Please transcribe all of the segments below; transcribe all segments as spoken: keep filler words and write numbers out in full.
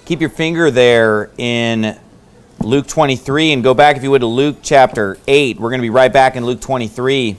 Keep your finger there in Luke twenty-three and go back, if you would, to Luke chapter eight. We're going to be right back in Luke twenty-three.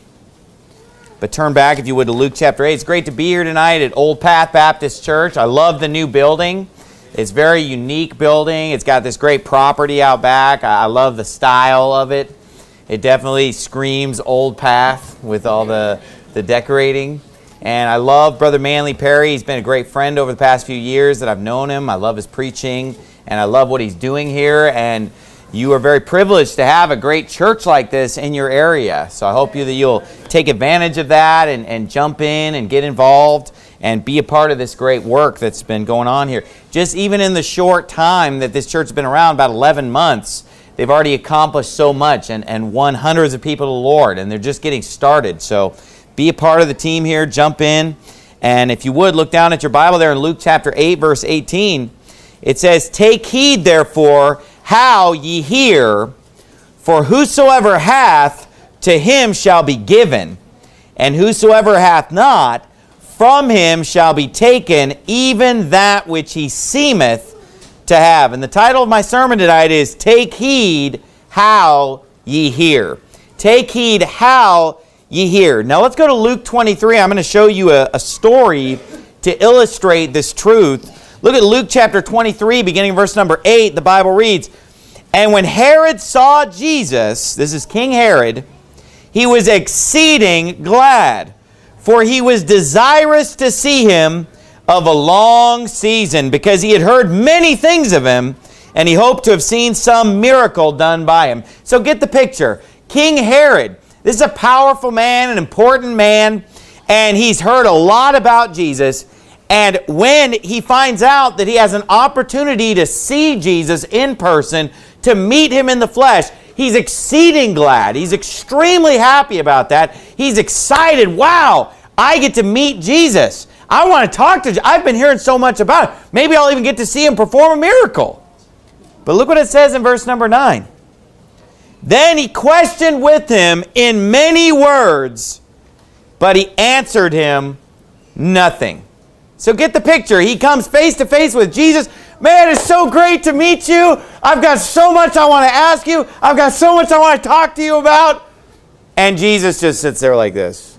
But turn back, if you would, to Luke chapter eight. It's great to be here tonight at Old Path Baptist Church. I love the new building. It's a very unique building. It's got this great property out back. I love the style of it. It definitely screams Old Path with all the, the decorating. And I love Brother Manley Perry. He's been a great friend over the past few years that I've known him. I love his preaching, and I love what he's doing here. And you are very privileged to have a great church like this in your area. So I hope you that you'll take advantage of that and, and jump in and get involved and be a part of this great work that's been going on here. Just even in the short time that this church has been around, about eleven months, they've already accomplished so much and, and won hundreds of people to the Lord, and they're just getting started. So be a part of the team here, jump in, and if you would, look down at your Bible there in Luke chapter eight, verse eighteen. It says, "Take heed, therefore, how ye hear, for whosoever hath, to him shall be given, and whosoever hath not, from him shall be taken even that which he seemeth to have." And the title of my sermon tonight is, "Take heed how ye hear." Take heed how ye hear. Now let's go to Luke twenty-three. I'm going to show you a, a story to illustrate this truth. Look at Luke chapter twenty-three, beginning verse number eight. The Bible reads, "And when Herod saw Jesus," this is King Herod, "he was exceeding glad, for he was desirous to see him of a long season, because he had heard many things of him, and he hoped to have seen some miracle done by him." So get the picture. King Herod, this is a powerful man, an important man, and he's heard a lot about Jesus. And when he finds out that he has an opportunity to see Jesus in person, to meet him in the flesh, he's exceeding glad. He's extremely happy about that. He's excited. Wow, I get to meet Jesus. I want to talk to Jesus. I've been hearing so much about him. Maybe I'll even get to see him perform a miracle. But look what it says in verse number nine. "Then he questioned with him in many words, but he answered him nothing." So get the picture. He comes face to face with Jesus. "Man, it's so great to meet you. I've got so much I want to ask you. I've got so much I want to talk to you about." And Jesus just sits there like this.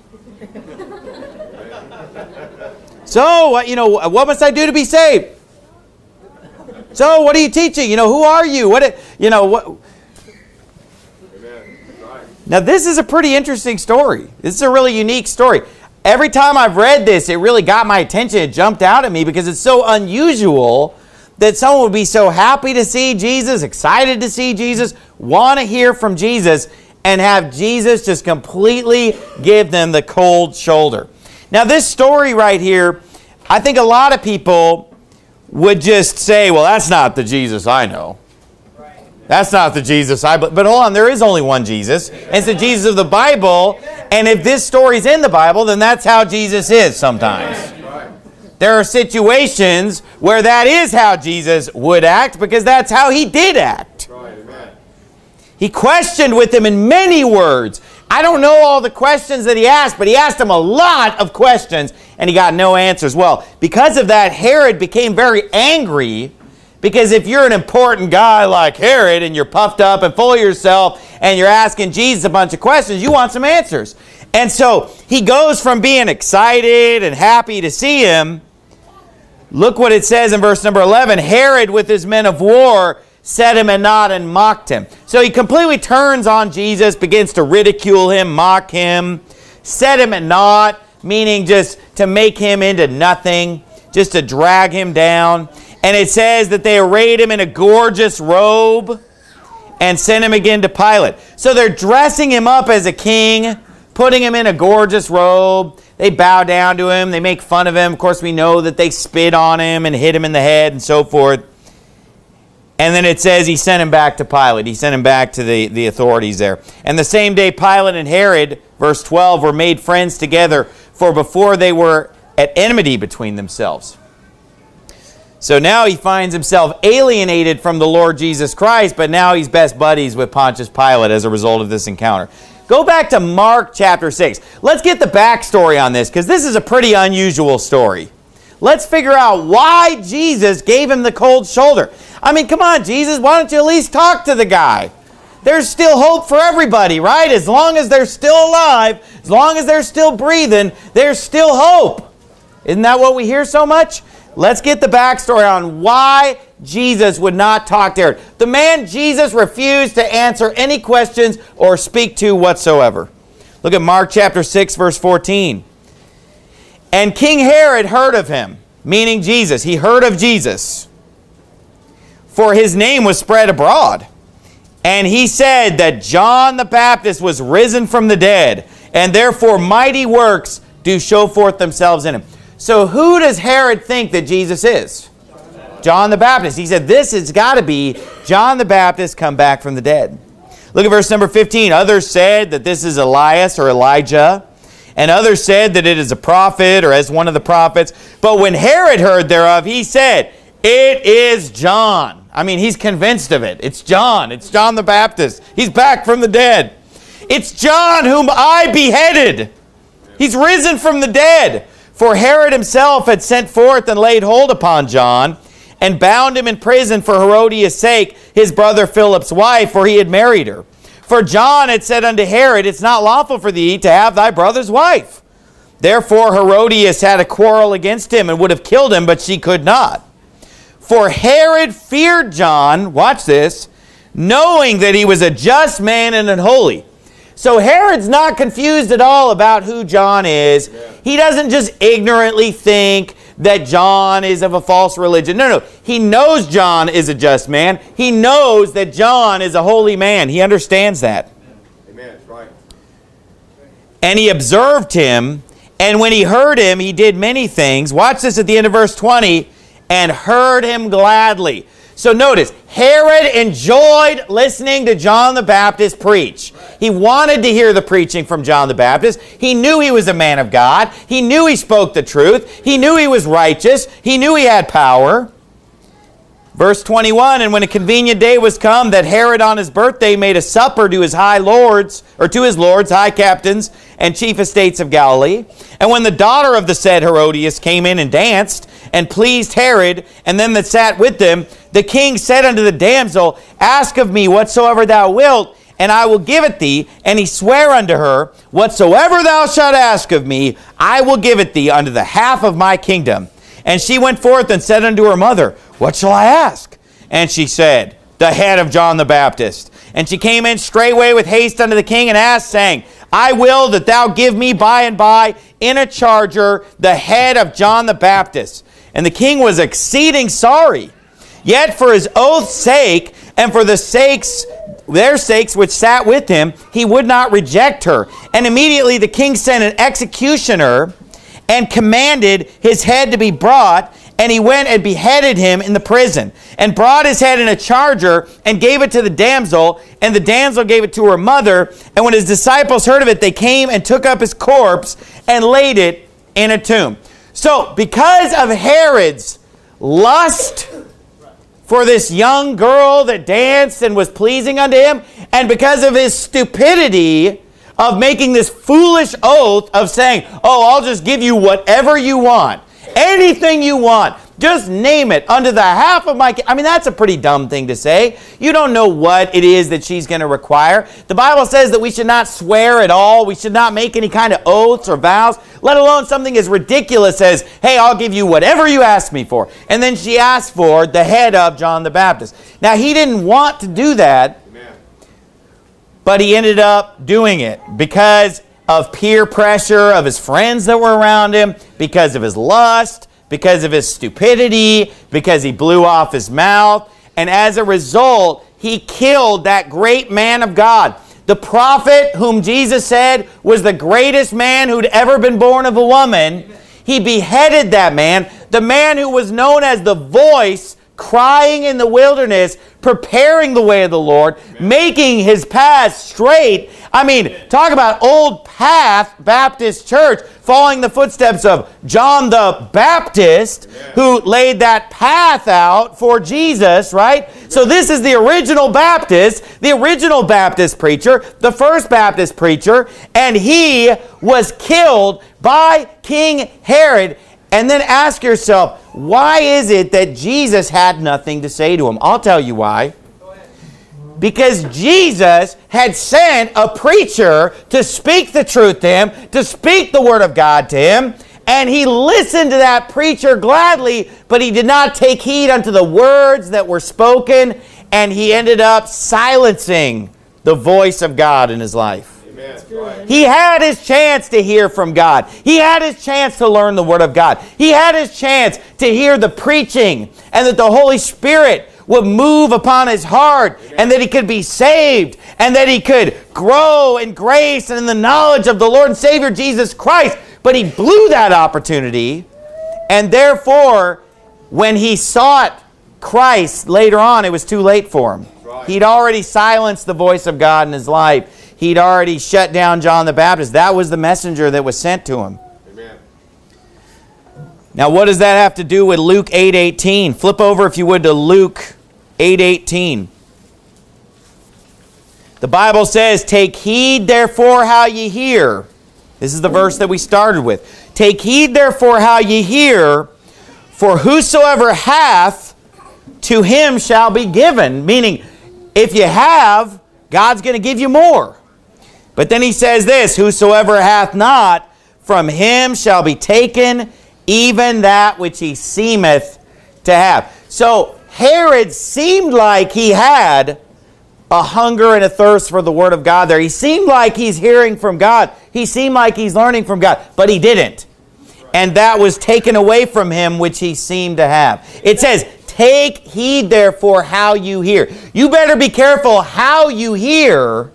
"So, you know, what must I do to be saved? So, what are you teaching? You know, who are you? What, you know, what?" Now, this is a pretty interesting story. This is a really unique story. Every time I've read this, it really got my attention. It jumped out at me because it's so unusual that someone would be so happy to see Jesus, excited to see Jesus, want to hear from Jesus, and have Jesus just completely give them the cold shoulder. Now, this story right here, I think a lot of people would just say, "Well, that's not the Jesus I know. That's not the Jesus I believe." But hold on, there is only one Jesus. And it's the Jesus of the Bible. And if this story's in the Bible, then that's how Jesus is sometimes. There are situations where that is how Jesus would act, because that's how he did act. He questioned with them in many words. I don't know all the questions that he asked, but he asked them a lot of questions, and he got no answers. Well, because of that, Herod became very angry. Because if you're an important guy like Herod and you're puffed up and full of yourself and you're asking Jesus a bunch of questions, you want some answers. And so he goes from being excited and happy to see him. Look what it says in verse number eleven. "Herod with his men of war set him at naught and mocked him." So he completely turns on Jesus, begins to ridicule him, mock him, set him at naught, meaning just to make him into nothing, just to drag him down. And it says that they arrayed him in a gorgeous robe and sent him again to Pilate. So they're dressing him up as a king, putting him in a gorgeous robe. They bow down to him. They make fun of him. Of course, we know that they spit on him and hit him in the head and so forth. And then it says he sent him back to Pilate. He sent him back to the, the authorities there. And the same day Pilate and Herod, verse twelve, were made friends together, for before they were at enmity between themselves. So now he finds himself alienated from the Lord Jesus Christ, but now he's best buddies with Pontius Pilate as a result of this encounter. Go back to Mark chapter six. Let's get the backstory on this, because this is a pretty unusual story. Let's figure out why Jesus gave him the cold shoulder. I mean, come on, Jesus, why don't you at least talk to the guy? There's still hope for everybody, right? As long as they're still alive, as long as they're still breathing, there's still hope. Isn't that what we hear so much? Let's get the backstory on why Jesus would not talk to Herod. The man Jesus refused to answer any questions or speak to whatsoever. Look at Mark chapter six, verse fourteen. And King Herod heard of him, meaning Jesus. He heard of Jesus, for his name was spread abroad. And he said that John the Baptist was risen from the dead, and therefore mighty works do show forth themselves in him. So who does Herod think that Jesus is? John the Baptist. He said this has got to be John the Baptist come back from the dead. Look at verse number fifteen. Others said that this is Elias or Elijah, and others said that it is a prophet or as one of the prophets. But when Herod heard thereof, he said, it is John. I mean, he's convinced of it. It's John. It's John the Baptist. He's back from the dead. It's John whom I beheaded. He's risen from the dead. For Herod himself had sent forth and laid hold upon John and bound him in prison for Herodias' sake, his brother Philip's wife, for he had married her. For John had said unto Herod, it's not lawful for thee to have thy brother's wife. Therefore Herodias had a quarrel against him and would have killed him, but she could not. For Herod feared John, watch this, knowing that he was a just man and an holy. So Herod's not confused at all about who John is. Yeah. He doesn't just ignorantly think that John is of a false religion. No, no. He knows John is a just man. He knows that John is a holy man. He understands that. Amen. That's right. And he observed him, and when he heard him, he did many things. Watch this at the end of verse twenty. And heard him gladly. So notice, Herod enjoyed listening to John the Baptist preach. He wanted to hear the preaching from John the Baptist. He knew he was a man of God. He knew he spoke the truth. He knew he was righteous. He knew he had power. Verse twenty-one, and when a convenient day was come that Herod on his birthday made a supper to his high lords, or to his lords, high captains, and chief estates of Galilee. And when the daughter of the said Herodias came in and danced, and pleased Herod, and them that sat with them, the king said unto the damsel, ask of me whatsoever thou wilt, and I will give it thee. And he sware unto her, whatsoever thou shalt ask of me, I will give it thee unto the half of my kingdom. And she went forth and said unto her mother, what shall I ask? And she said, the head of John the Baptist. And she came in straightway with haste unto the king and asked, saying, I will that thou give me by and by in a charger the head of John the Baptist. And the king was exceeding sorry. Yet for his oath's sake, and for the sakes, their sakes which sat with him, he would not reject her. And immediately the king sent an executioner, and commanded his head to be brought, and he went and beheaded him in the prison, and brought his head in a charger, and gave it to the damsel, and the damsel gave it to her mother. And when his disciples heard of it, they came and took up his corpse, and laid it in a tomb. So, because of Herod's lust for this young girl that danced and was pleasing unto him, and because of his stupidity of making this foolish oath of saying, oh, I'll just give you whatever you want. Anything you want. Just name it unto the half of my... I mean, that's a pretty dumb thing to say. You don't know what it is that she's going to require. The Bible says that we should not swear at all. We should not make any kind of oaths or vows, let alone something as ridiculous as, hey, I'll give you whatever you ask me for. And then she asked for the head of John the Baptist. Now, he didn't want to do that, but he ended up doing it because of peer pressure of his friends that were around him, because of his lust, because of his stupidity, because he blew off his mouth. And as a result, he killed that great man of God. The prophet whom Jesus said was the greatest man who'd ever been born of a woman. He beheaded that man, the man who was known as the voice crying in the wilderness, preparing the way of the Lord, making his path straight. I mean, talk about Old Path Baptist Church, following the footsteps of John the Baptist, who laid that path out for Jesus, right? So this is the original Baptist, the original Baptist preacher, the first Baptist preacher, and he was killed by King Herod. And then ask yourself, why is it that Jesus had nothing to say to him? I'll tell you why. Because Jesus had sent a preacher to speak the truth to him, to speak the word of God to him, and he listened to that preacher gladly, but he did not take heed unto the words that were spoken, and he ended up silencing the voice of God in his life. Amen. He had his chance to hear from God. He had his chance to learn the word of God. He had his chance to hear the preaching, and that the Holy Spirit would move upon his heart, Amen. And that he could be saved, and that he could grow in grace and in the knowledge of the Lord and Savior Jesus Christ. But he blew that opportunity, and therefore, when he sought Christ later on, it was too late for him. Right. He'd already silenced the voice of God in his life. He'd already shut down John the Baptist. That was the messenger that was sent to him. Amen. Now, what does that have to do with Luke eight eighteen? Flip over, if you would, to Luke eight eighteen. The Bible says, "Take heed therefore how ye hear." This is the verse that we started with. "Take heed therefore how ye hear, for whosoever hath, to him shall be given." Meaning, if you have, God's going to give you more. But then he says this, "Whosoever hath not, from him shall be taken even that which he seemeth to have." So Herod seemed like he had a hunger and a thirst for the word of God there. He seemed like he's hearing from God. He seemed like he's learning from God, but he didn't. And that was taken away from him, which he seemed to have. It says, "Take heed therefore how you hear." You better be careful how you hear,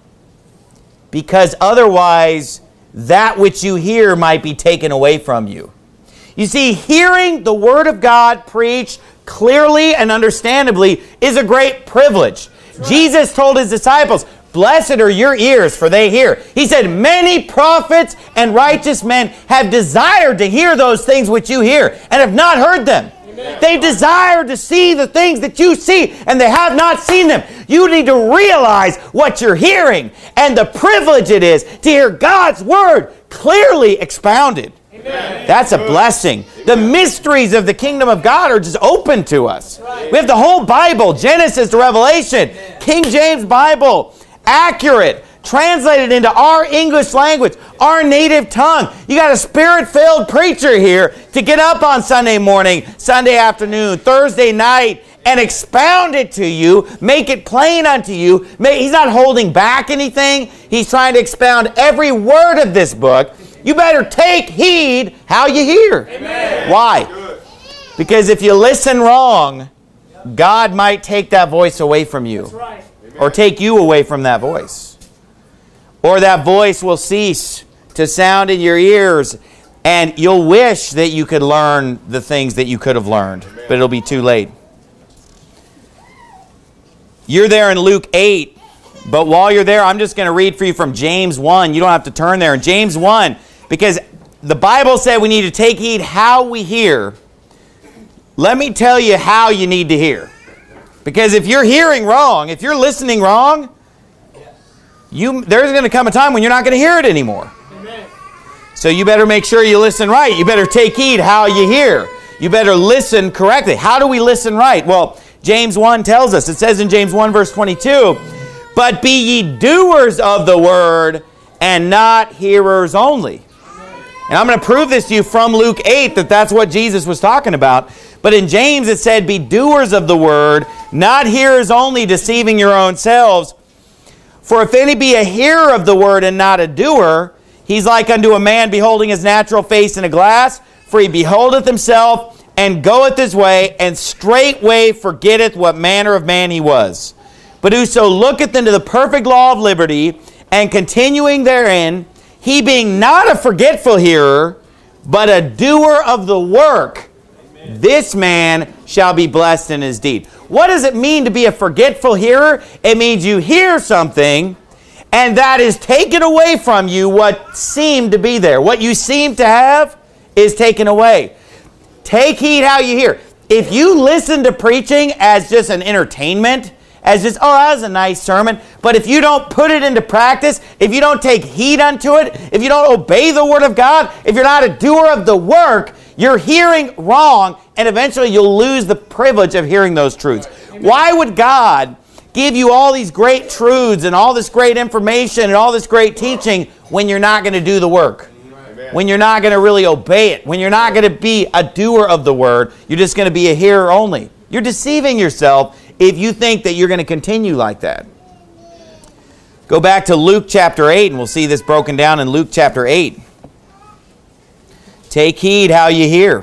because otherwise that which you hear might be taken away from you. You see, hearing the word of God preached clearly and understandably is a great privilege. Right. Jesus told his disciples, "Blessed are your ears, for they hear." He said, "Many prophets and righteous men have desired to hear those things which you hear, and have not heard them." Amen. They desire to see the things that you see, and they have not seen them. You need to realize what you're hearing, and the privilege it is to hear God's word clearly expounded. Amen. That's a blessing. Amen. The mysteries of the kingdom of God are just open to us. Right. We have the whole Bible, Genesis to Revelation, Amen. King James Bible, accurate, translated into our English language, our native tongue. You got a spirit-filled preacher here to get up on Sunday morning, Sunday afternoon, Thursday night, and expound it to you, make it plain unto you. He's not holding back anything. He's trying to expound every word of this book. You better take heed how you hear. Amen. Why? Because if you listen wrong, God might take that voice away from you. That's right. Or take you away from that voice. Or that voice will cease to sound in your ears, and you'll wish that you could learn the things that you could have learned, but it'll be too late. You're there in Luke eight, but while you're there, I'm just going to read for you from James one. You don't have to turn there. In James one, because the Bible said we need to take heed how we hear. Let me tell you how you need to hear. Because if you're hearing wrong, if you're listening wrong, you, there's going to come a time when you're not going to hear it anymore. Amen. So you better make sure you listen right. You better take heed how you hear. You better listen correctly. How do we listen right? Well, James one tells us. It says in James one verse twenty-two, "But be ye doers of the word, and not hearers only." And I'm going to prove this to you from Luke eight, that that's what Jesus was talking about. But in James it said, "Be doers of the word, not hearers only, deceiving your own selves. For if any be a hearer of the word and not a doer, he's like unto a man beholding his natural face in a glass. For he beholdeth himself, and goeth his way, and straightway forgetteth what manner of man he was. But whoso looketh into the perfect law of liberty, and continuing therein, he being not a forgetful hearer, but a doer of the work, Amen. This man shall be blessed in his deed." What does it mean to be a forgetful hearer? It means you hear something, and that is taken away from you what seemed to be there. What you seem to have is taken away. Take heed how you hear. If you listen to preaching as just an entertainment, as just, oh, that was a nice sermon, but if you don't put it into practice, if you don't take heed unto it, if you don't obey the word of God, if you're not a doer of the work, You're hearing wrong, and eventually you'll lose the privilege of hearing those truths. Why would God give you all these great truths and all this great information and all this great teaching when you're not going to do the work? When you're not going to really obey it? When you're not going to be a doer of the word? You're just going to be a hearer only. You're deceiving yourself if you think that you're going to continue like that. Go back to Luke chapter eight, and we'll see this broken down in Luke chapter eight. Take heed how you hear.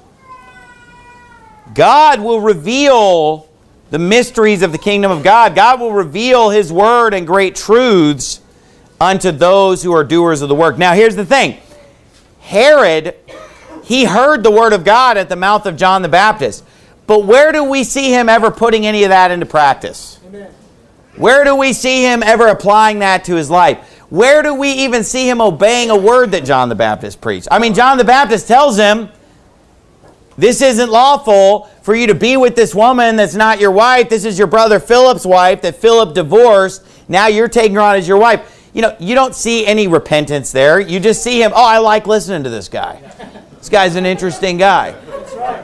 God will reveal the mysteries of the kingdom of God. God will reveal His word and great truths unto those who are doers of the work. Now, here's the thing. Herod, he heard the word of God at the mouth of John the Baptist. But where do we see him ever putting any of that into practice? Amen. Where do we see him ever applying that to his life? Where do we even see him obeying a word that John the Baptist preached? I mean, John the Baptist tells him, this isn't lawful for you to be with this woman that's not your wife. This is your brother Philip's wife that Philip divorced. Now you're taking her on as your wife. You know, you don't see any repentance there. You just see him, oh, I like listening to this guy. This guy's an interesting guy. That's right.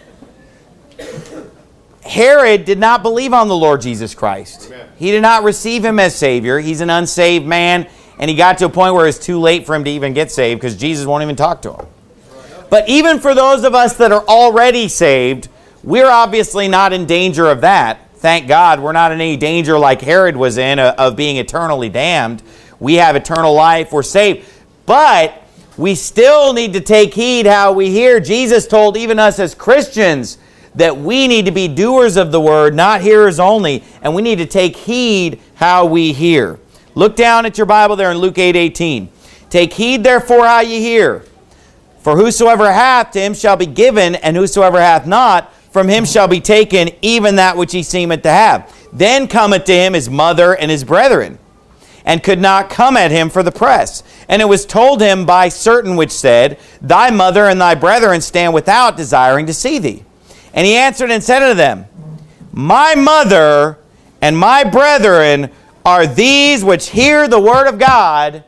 Herod did not believe on the Lord Jesus Christ. Amen. He did not receive him as Savior. He's an unsaved man, and he got to a point where it's too late for him to even get saved because Jesus won't even talk to him. But even for those of us that are already saved, we're obviously not in danger of that. Thank God we're not in any danger like Herod was in uh, of being eternally damned. We have eternal life. We're saved. But we still need to take heed how we hear. Jesus told even us as Christians that we need to be doers of the word, not hearers only, and we need to take heed how we hear. Look down at your Bible there in Luke eight eighteen. Take heed therefore how you hear. For whosoever hath, to him shall be given, and whosoever hath not, from him shall be taken even that which he seemeth to have. Then cometh to him his mother and his brethren, and could not come at him for the press. And it was told him by certain which said, Thy mother and thy brethren stand without, desiring to see thee. And he answered and said unto them, My mother and my brethren are these which hear the word of God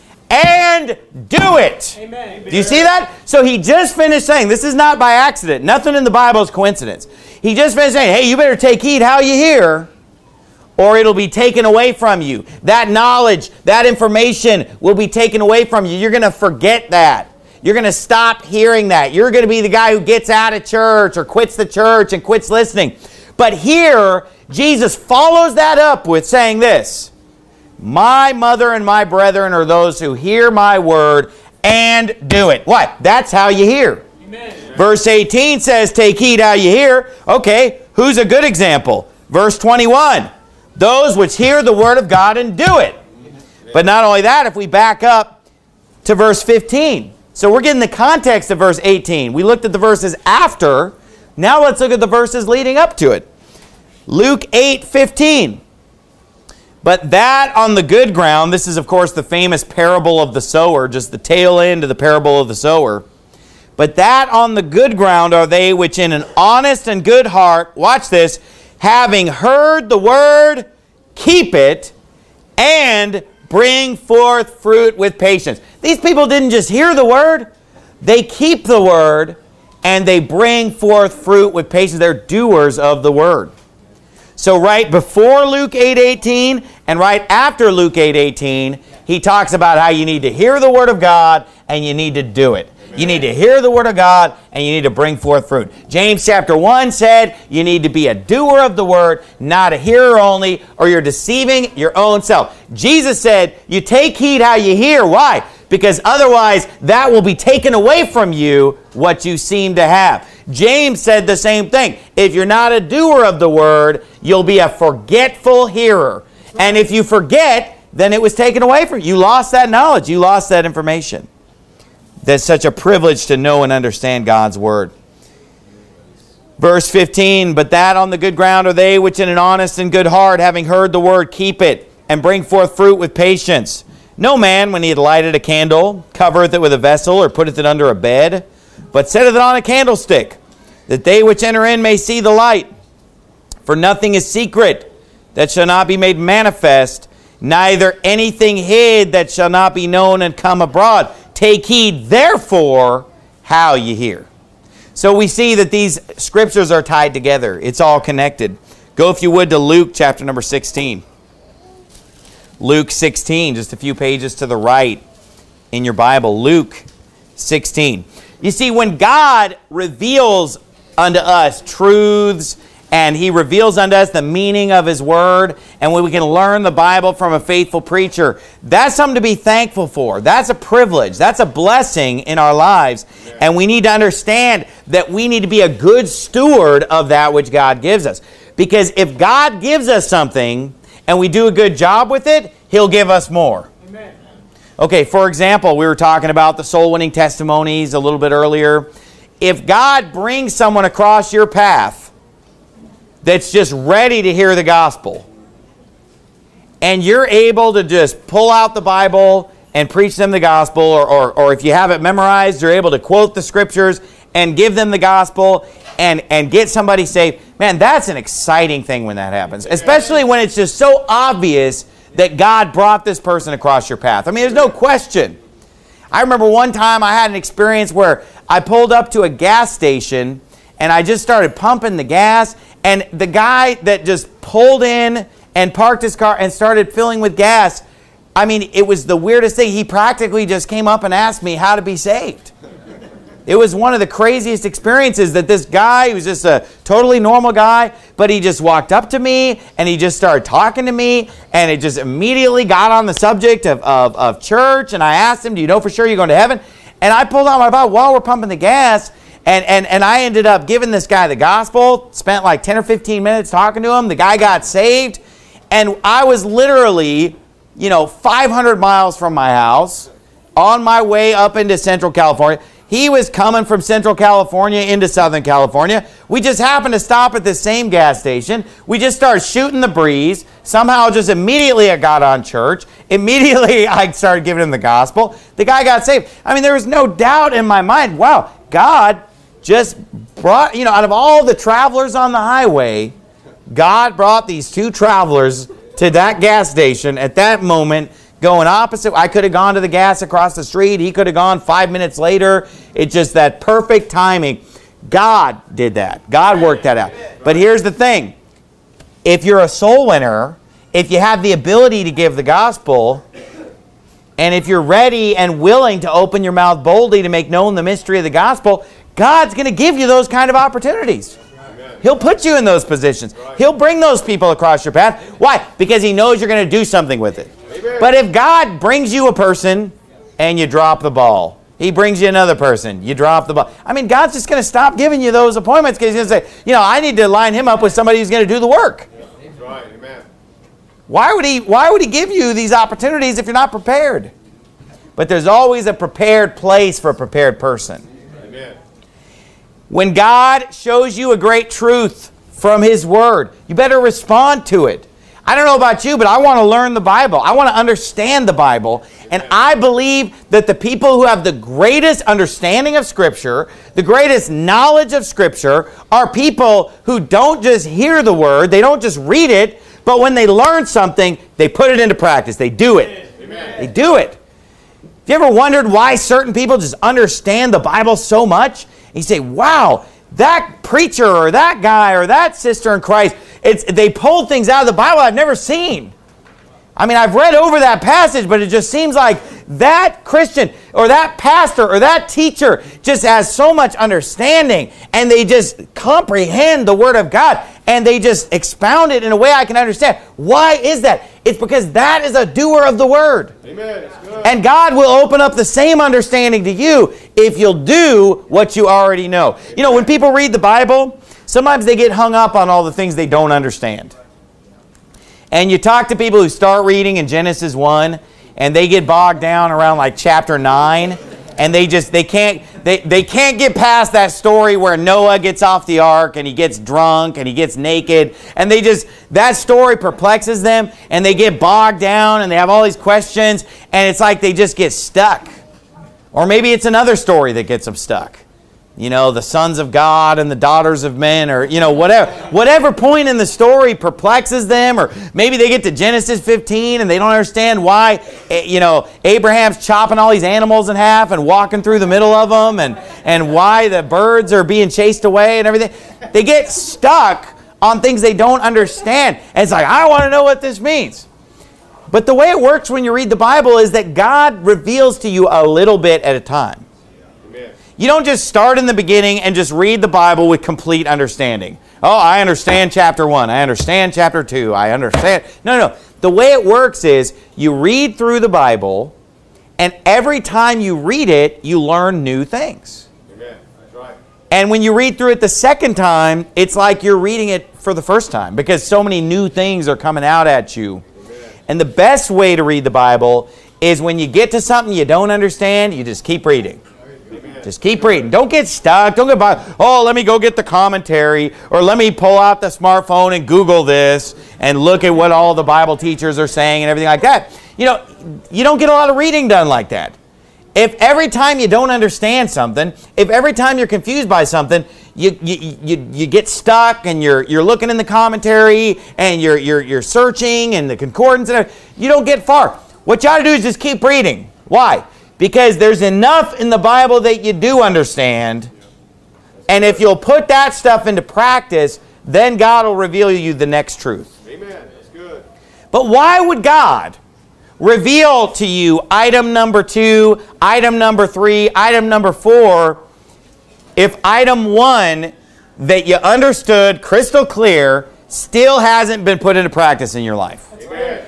and do it. Amen. Do you see that? So he just finished saying, this is not by accident. Nothing in the Bible is coincidence. He just finished saying, hey, you better take heed how you hear, or it'll be taken away from you. That knowledge, that information will be taken away from you. You're going to forget that. You're going to stop hearing that. You're going to be the guy who gets out of church or quits the church and quits listening. But here, Jesus follows that up with saying this, My mother and my brethren are those who hear my word and do it. What? That's how you hear. Amen. Verse eighteen says, take heed how you hear. Okay, who's a good example? Verse twenty-one, those which hear the word of God and do it. But not only that, if we back up to verse fifteen. So we're getting the context of verse eighteen. We looked at the verses after. Now let's look at the verses leading up to it. Luke eight fifteen. But that on the good ground, this is of course the famous parable of the sower, just the tail end of the parable of the sower. But that on the good ground are they which in an honest and good heart, watch this, having heard the word, keep it, and bring forth fruit with patience. These people didn't just hear the word, they keep the word, and they bring forth fruit with patience. They're doers of the word. So right before Luke eight eighteen and right after Luke eight eighteen, he talks about how you need to hear the word of God and you need to do it. Amen. You need to hear the word of God and you need to bring forth fruit. James chapter one said you need to be a doer of the word, not a hearer only, or you're deceiving your own self. Jesus said you take heed how you hear. Why? Because otherwise that will be taken away from you what you seem to have. James said the same thing. If you're not a doer of the word, you'll be a forgetful hearer. And if you forget, then it was taken away from you. You lost that knowledge. You lost that information. That's such a privilege to know and understand God's word. Verse fifteen, but that on the good ground are they which in an honest and good heart, having heard the word, keep it, and bring forth fruit with patience. No man, when he had lighted a candle, covereth it with a vessel, or putteth it under a bed, but setteth it on a candlestick, that they which enter in may see the light. For nothing is secret that shall not be made manifest, neither anything hid that shall not be known and come abroad. Take heed, therefore, how you hear. So we see that these scriptures are tied together. It's all connected. Go, if you would, to Luke chapter number sixteen. Luke sixteen, just a few pages to the right in your Bible. Luke sixteen. You see, when God reveals unto us truths, and He reveals unto us the meaning of His Word, and when we can learn the Bible from a faithful preacher, that's something to be thankful for. That's a privilege. That's a blessing in our lives. Amen. And we need to understand that we need to be a good steward of that which God gives us. Because if God gives us something, and we do a good job with it, He'll give us more. Amen. Okay, for example, we were talking about the soul-winning testimonies a little bit earlier. If God brings someone across your path that's just ready to hear the gospel, and you're able to just pull out the Bible and preach them the gospel, or, or, or if you have it memorized, you're able to quote the scriptures and give them the gospel and, and get somebody saved, man, that's an exciting thing when that happens, especially when it's just so obvious that God brought this person across your path. I mean, there's no question. I remember one time I had an experience where I pulled up to a gas station and I just started pumping the gas, and the guy that just pulled in and parked his car and started filling with gas, I mean, it was the weirdest thing. He practically just came up and asked me how to be saved. It was one of the craziest experiences that this guy, who was just a totally normal guy, but he just walked up to me and he just started talking to me, and it just immediately got on the subject of, of, of church, and I asked him, do you know for sure you're going to heaven? And I pulled out my Bible while we're pumping the gas, And, and, and I ended up giving this guy the gospel, spent like ten or fifteen minutes talking to him. The guy got saved. And I was literally, you know, five hundred miles from my house on my way up into Central California. He was coming from Central California into Southern California. We just happened to stop at the same gas station. We just started shooting the breeze. Somehow just immediately I got on church. Immediately I started giving him the gospel. The guy got saved. I mean, there was no doubt in my mind, wow, God just brought, you know, out of all the travelers on the highway, God brought these two travelers to that gas station at that moment, going opposite. I could have gone to the gas across the street. He could have gone five minutes later. It's just that perfect timing. God did that. God worked that out. But here's the thing. If you're a soul winner, if you have the ability to give the gospel, and if you're ready and willing to open your mouth boldly to make known the mystery of the gospel, God's going to give you those kind of opportunities. Amen. He'll put you in those positions. Right. He'll bring those people across your path. Why? Because He knows you're going to do something with it. Amen. But if God brings you a person and you drop the ball, He brings you another person, you drop the ball. I mean, God's just going to stop giving you those appointments because He's going to say, you know, I need to line him up with somebody who's going to do the work. That's right. Amen. Why would he, why would he give you these opportunities if you're not prepared? But there's always a prepared place for a prepared person. Amen. When God shows you a great truth from His Word, you better respond to it. I don't know about you, but I want to learn the Bible. I want to understand the Bible. And I believe that the people who have the greatest understanding of Scripture, the greatest knowledge of Scripture, are people who don't just hear the Word, they don't just read it, but when they learn something, they put it into practice. They do it. Amen. They do it. Have you ever wondered why certain people just understand the Bible so much? And you say, wow, that preacher or that guy or that sister in Christ, it's, they pulled things out of the Bible I've never seen. I mean, I've read over that passage, but it just seems like that Christian or that pastor or that teacher just has so much understanding, and they just comprehend the Word of God, and they just expound it in a way I can understand. Why is that? It's because that is a doer of the Word. Amen. It's good. And God will open up the same understanding to you if you'll do what you already know. Amen. You know, when people read the Bible, sometimes they get hung up on all the things they don't understand. And you talk to people who start reading in Genesis one, and they get bogged down around like chapter nine, and they just, they can't, they, they can't get past that story where Noah gets off the ark, and he gets drunk, and he gets naked, and they just, that story perplexes them, and they get bogged down, and they have all these questions, and it's like they just get stuck. Or maybe it's another story that gets them stuck. you know, the sons of God and the daughters of men, or, you know, whatever. Whatever point in the story perplexes them, or maybe they get to Genesis fifteen and they don't understand why, you know, Abraham's chopping all these animals in half and walking through the middle of them, and, and why the birds are being chased away and everything. They get stuck on things they don't understand. And it's like, I want to know what this means. But the way it works when you read the Bible is that God reveals to you a little bit at a time. You don't just start in the beginning and just read the Bible with complete understanding. Oh, I understand chapter one. I understand chapter two. I understand. No, no. The way it works is you read through the Bible, and every time you read it, you learn new things. Amen. That's right. And when you read through it the second time, it's like you're reading it for the first time, because so many new things are coming out at you. Amen. And the best way to read the Bible is when you get to something you don't understand, you just keep reading. Just keep reading. Don't get stuck. Don't get by, oh, let me go get the commentary, or let me pull out the smartphone and Google this and look at what all the Bible teachers are saying and everything like that. You know, you don't get a lot of reading done like that. If every time you don't understand something, if every time you're confused by something, you you you, you get stuck and you're you're looking in the commentary and you're you're you're searching and the concordance and everything, you don't get far. What you ought to do is just keep reading. Why? Because there's enough in the Bible that you do understand. And if you'll put that stuff into practice, then God will reveal you the next truth. Amen. That's good. But why would God reveal to you item number two, item number three, item number four, if item one that you understood crystal clear still hasn't been put into practice in your life? Amen.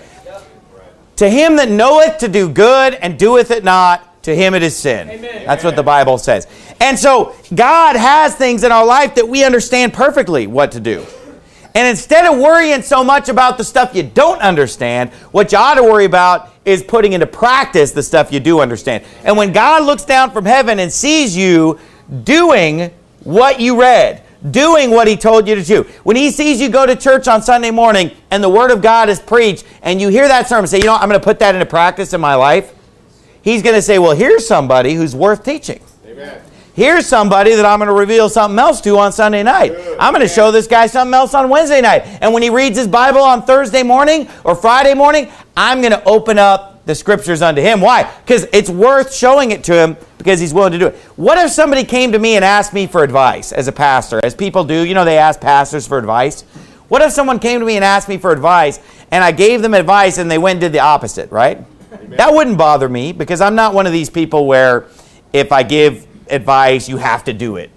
To him that knoweth to do good and doeth it not, to him it is sin. Amen. That's what the Bible says. And so God has things in our life that we understand perfectly what to do. And instead of worrying so much about the stuff you don't understand, what you ought to worry about is putting into practice the stuff you do understand. And when God looks down from heaven and sees you doing what you read, doing what he told you to do. When he sees you go to church on Sunday morning and the Word of God is preached and you hear that sermon, say, you know, I'm going to put that into practice in my life. He's going to say, well, here's somebody who's worth teaching. Amen. Here's somebody that I'm going to reveal something else to on Sunday night. Good. I'm going to show this guy something else on Wednesday night. And when he reads his Bible on Thursday morning or Friday morning, I'm going to open up the scriptures unto him. Why? Because it's worth showing it to him, because he's willing to do it. What if somebody came to me and asked me for advice as a pastor, as people do? You know, they ask pastors for advice. What if someone came to me and asked me for advice, and I gave them advice and they went and did the opposite, right? Amen. That wouldn't bother me, because I'm not one of these people where if I give advice, you have to do it.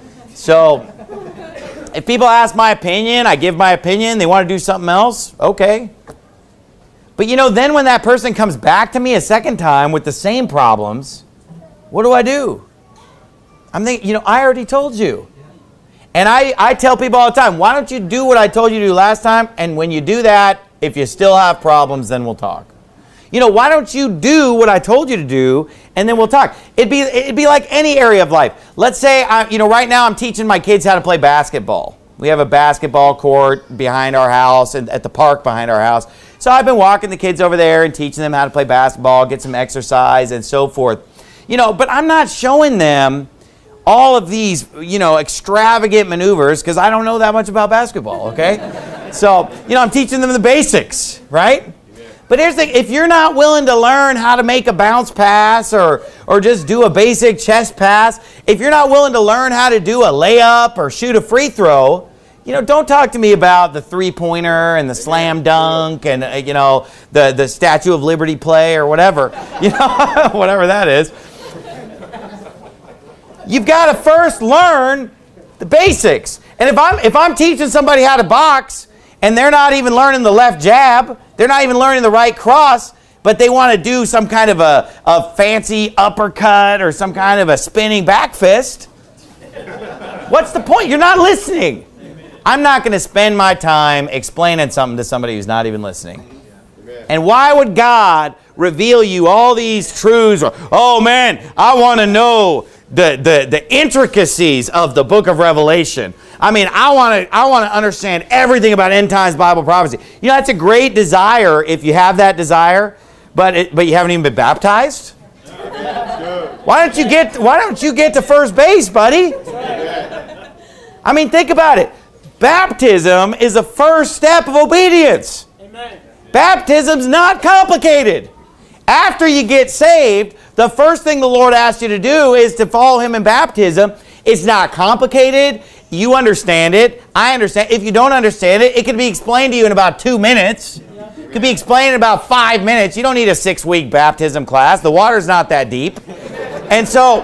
So if people ask my opinion, I give my opinion, they want to do something else, okay. But you know, then when that person comes back to me a second time with the same problems, what do I do? I'm thinking, you know, I already told you. And I, I tell people all the time, why don't you do what I told you to do last time? And when you do that, if you still have problems, then we'll talk. You know, why don't you do what I told you to do, and then we'll talk? It'd be, it'd be like any area of life. Let's say, I, you know, right now I'm teaching my kids how to play basketball. We have a basketball court behind our house and at the park behind our house. So I've been walking the kids over there and teaching them how to play basketball, get some exercise and so forth. You know, but I'm not showing them all of these, you know, extravagant maneuvers, because I don't know that much about basketball, okay? So, you know, I'm teaching them the basics, right? But here's the thing, if you're not willing to learn how to make a bounce pass or, or just do a basic chest pass, if you're not willing to learn how to do a layup or shoot a free throw, you know, don't talk to me about the three-pointer and the slam dunk and, uh, you know, the, the Statue of Liberty play or whatever, you know, whatever that is. You've got to first learn the basics. And if I'm, if I'm teaching somebody how to box and they're not even learning the left jab, they're not even learning the right cross, but they want to do some kind of a, a fancy uppercut or some kind of a spinning back fist, what's the point? You're not listening. I'm not going to spend my time explaining something to somebody who's not even listening. And why would God reveal you all these truths? Or, oh man, I want to know the, the, the intricacies of the book of Revelation. I mean, I want to I want to understand everything about end times Bible prophecy. You know, that's a great desire if you have that desire, but it, but you haven't even been baptized. Good. Why don't you get why don't you get to first base, buddy? I mean, think about it. Baptism is the first step of obedience. Amen. Baptism's not complicated. After you get saved, the first thing the Lord asks you to do is to follow Him in baptism. It's not complicated. You understand it. I understand. If you don't understand it, it can be explained to you in about two minutes. It could be explained in about five minutes. You don't need a six-week baptism class. The water's not that deep. And so,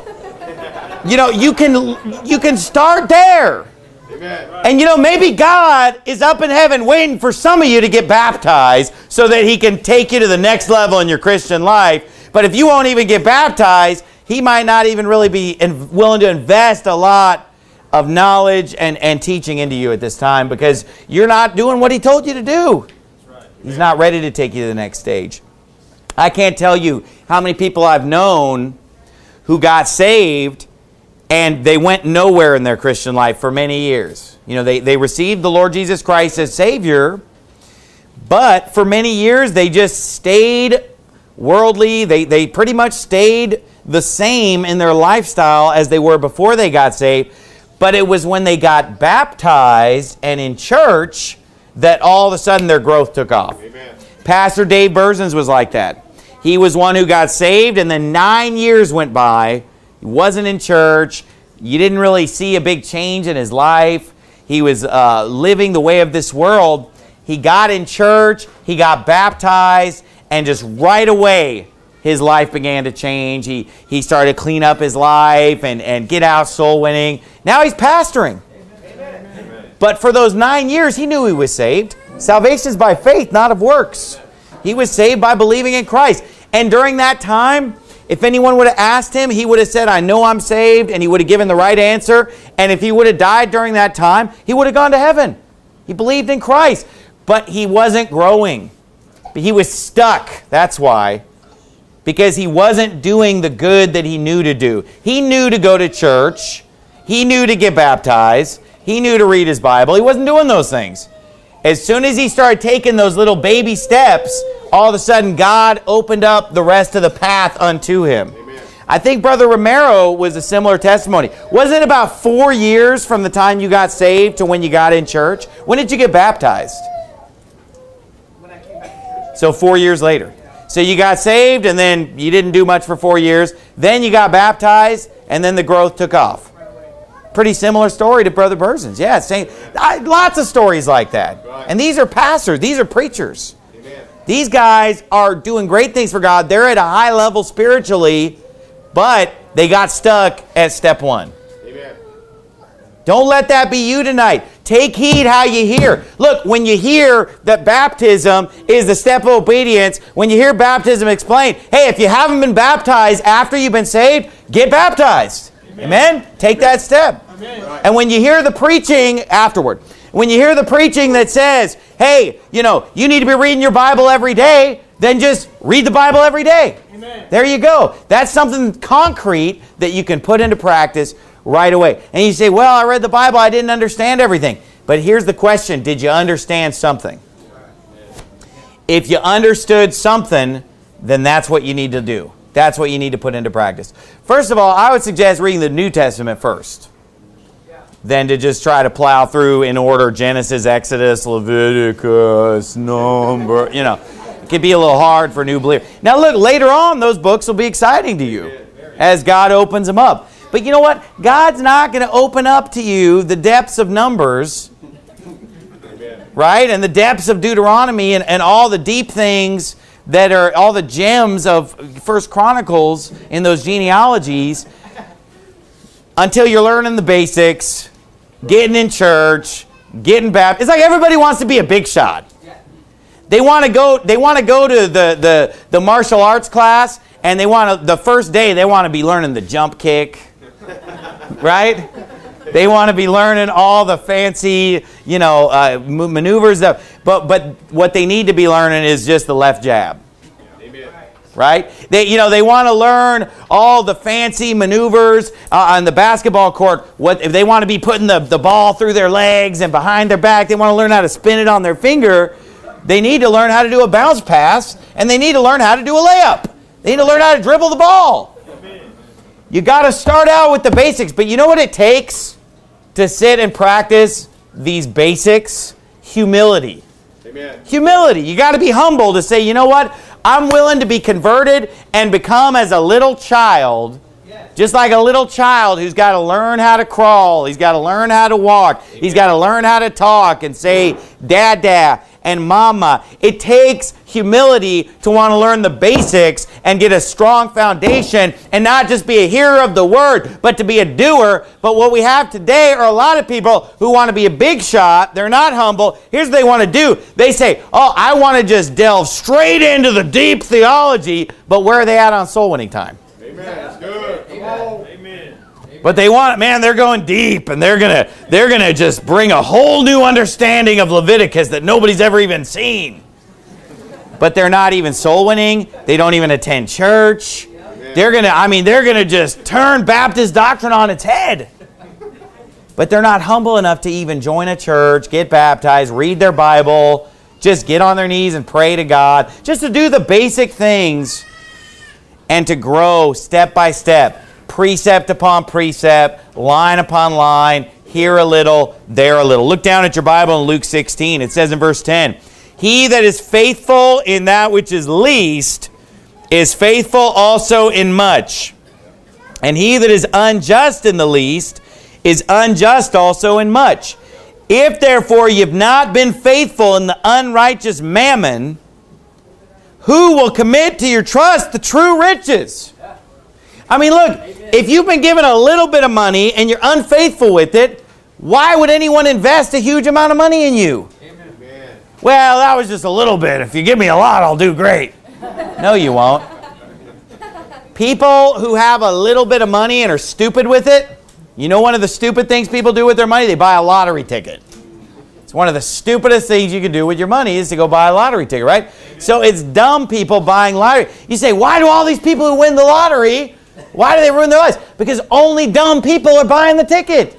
you know, you can you can start there. Amen. And you know, maybe God is up in heaven waiting for some of you to get baptized so that He can take you to the next level in your Christian life. But if you won't even get baptized, He might not even really be in, willing to invest a lot of knowledge and, and teaching into you at this time because you're not doing what He told you to do. Right. He's not ready to take you to the next stage. I can't tell you how many people I've known who got saved and they went nowhere in their Christian life for many years. You know, they, they received the Lord Jesus Christ as Savior, but for many years they just stayed worldly. They, they pretty much stayed the same in their lifestyle as they were before they got saved. But it was when they got baptized and in church that all of a sudden their growth took off. Amen. Pastor Dave Berzins was like that. He was one who got saved, and then nine years went by. He wasn't in church. You didn't really see a big change in his life. He was uh, living the way of this world. He got in church. He got baptized, and just right away, his life began to change. He, he started to clean up his life and, and get out soul winning. Now he's pastoring. Amen. But for those nine years, he knew he was saved. Salvation is by faith, not of works. He was saved by believing in Christ. And during that time, if anyone would have asked him, he would have said, I know I'm saved, and he would have given the right answer. And if he would have died during that time, he would have gone to heaven. He believed in Christ. But he wasn't growing. He was stuck. That's why. Because he wasn't doing the good that he knew to do. He knew to go to church. He knew to get baptized. He knew to read his Bible. He wasn't doing those things. As soon as he started taking those little baby steps, all of a sudden God opened up the rest of the path unto him. Amen. I think Brother Romero was a similar testimony. Wasn't it about four years from the time you got saved to when you got in church? When did you get baptized? When I came back to church. So four years later. So you got saved and then you didn't do much for four years. Then you got baptized and then the growth took off. Pretty similar story to Brother Berzins. Yeah, same. I, lots of stories like that. Right. And these are pastors. These are preachers. Amen. These guys are doing great things for God. They're at a high level spiritually, but they got stuck at step one. Amen. Don't let that be you tonight. Take heed how you hear. Look, when you hear that baptism is the step of obedience, when you hear baptism explained, hey, if you haven't been baptized after you've been saved, get baptized. Amen? Amen? Take that step. Amen. And when you hear the preaching afterward, when you hear the preaching that says, hey, you know, you need to be reading your Bible every day, then just read the Bible every day. Amen. There you go. That's something concrete that you can put into practice right away. And you say, well, I read the Bible, I didn't understand everything. But here's the question, did you understand something? If you understood something, then that's what you need to do. That's what you need to put into practice. First of all, I would suggest reading the New Testament first. Than to just try to plow through in order Genesis, Exodus, Leviticus, Number, you know. It can be a little hard for new believers. Now look, later on, those books will be exciting to you as God opens them up. But you know what? God's not going to open up to you the depths of Numbers, right? And the depths of Deuteronomy and, and all the deep things that are, all the gems of First Chronicles in those genealogies until you're learning the basics, getting in church, getting baptized. It's like everybody wants to be a big shot. They want to go. They want to go to the, the, the martial arts class, and they want to. The first day, they want to be learning the jump kick, right? They want to be learning all the fancy, you know, uh, maneuvers. That, but but what they need to be learning is just the left jab. Right? They, you know, they want to learn all the fancy maneuvers uh, on the basketball court. What if they want to be putting the, the ball through their legs and behind their back? They want to learn how to spin it on their finger. They need to learn how to do a bounce pass, and they need to learn how to do a layup. They need to learn how to dribble the ball. You got to start out with the basics. But you know what it takes to sit and practice these basics? Humility. Amen. Humility. You got to be humble to say, you know what? I'm willing to be converted and become as a little child. Just like a little child who's got to learn how to crawl. He's got to learn how to walk. He's got to learn how to talk and say dada and mama. It takes humility to want to learn the basics and get a strong foundation and not just be a hearer of the word, but to be a doer. But what we have today are a lot of people who want to be a big shot. They're not humble. Here's what they want to do. They say, oh, I want to just delve straight into the deep theology. But where are they at on soul winning time? Amen. That's good. Come on. Amen. But they want, man, they're going deep, and they're gonna they're gonna just bring a whole new understanding of Leviticus that nobody's ever even seen. But they're not even soul winning. They don't even attend church. Amen. They're gonna, I mean, they're gonna just turn Baptist doctrine on its head. But they're not humble enough to even join a church, get baptized, read their Bible, just get on their knees and pray to God, just to do the basic things. And to grow step by step, precept upon precept, line upon line, here a little, there a little. Look down at your Bible in Luke sixteen. It says in verse ten, he that is faithful in that which is least is faithful also in much. And he that is unjust in the least is unjust also in much. If therefore ye have not been faithful in the unrighteous mammon, who will commit to your trust the true riches? I mean, look, if you've been given a little bit of money and you're unfaithful with it, why would anyone invest a huge amount of money in you? Amen. Well, that was just a little bit. If you give me a lot, I'll do great. No, you won't. People who have a little bit of money and are stupid with it, you know one of the stupid things people do with their money? They buy a lottery ticket. One of the stupidest things you can do with your money is to go buy a lottery ticket, right? So it's dumb people buying lottery. You say, why do all these people who win the lottery, why do they ruin their lives? Because only dumb people are buying the ticket.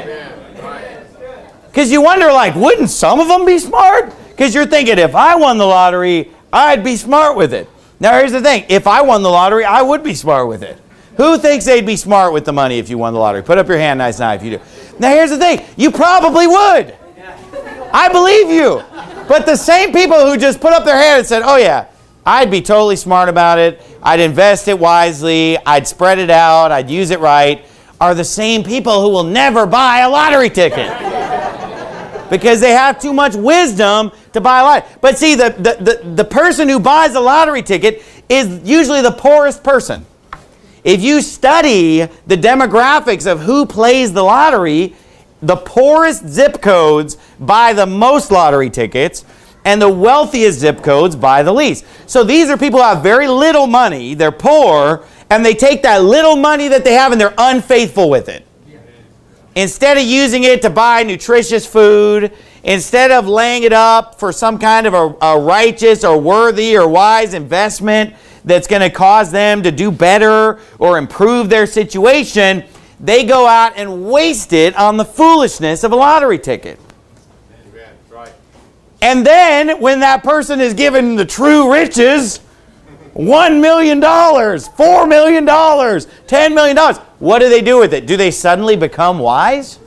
Because you wonder, like, wouldn't some of them be smart? Because you're thinking, if I won the lottery, I'd be smart with it. Now, here's the thing. If I won the lottery, I would be smart with it. Who thinks they'd be smart with the money if you won the lottery? Put up your hand nice and high if you do. Now, here's the thing. You probably would. I believe you. But the same people who just put up their hand and said, oh yeah, I'd be totally smart about it, I'd invest it wisely, I'd spread it out, I'd use it right, are the same people who will never buy a lottery ticket. Because they have too much wisdom to buy a lottery. But see, the, the, the, the person who buys a lottery ticket is usually the poorest person. If you study the demographics of who plays the lottery, the poorest zip codes buy the most lottery tickets, and the wealthiest zip codes buy the least. So these are people who have very little money, they're poor, and they take that little money that they have and they're unfaithful with it. Instead of using it to buy nutritious food, instead of laying it up for some kind of a, a righteous or worthy or wise investment that's going to cause them to do better or improve their situation, they go out and waste it on the foolishness of a lottery ticket. Amen. Right. And then, when that person is given the true riches, one million dollars, four million dollars, ten million dollars, what do they do with it? Do they suddenly become wise?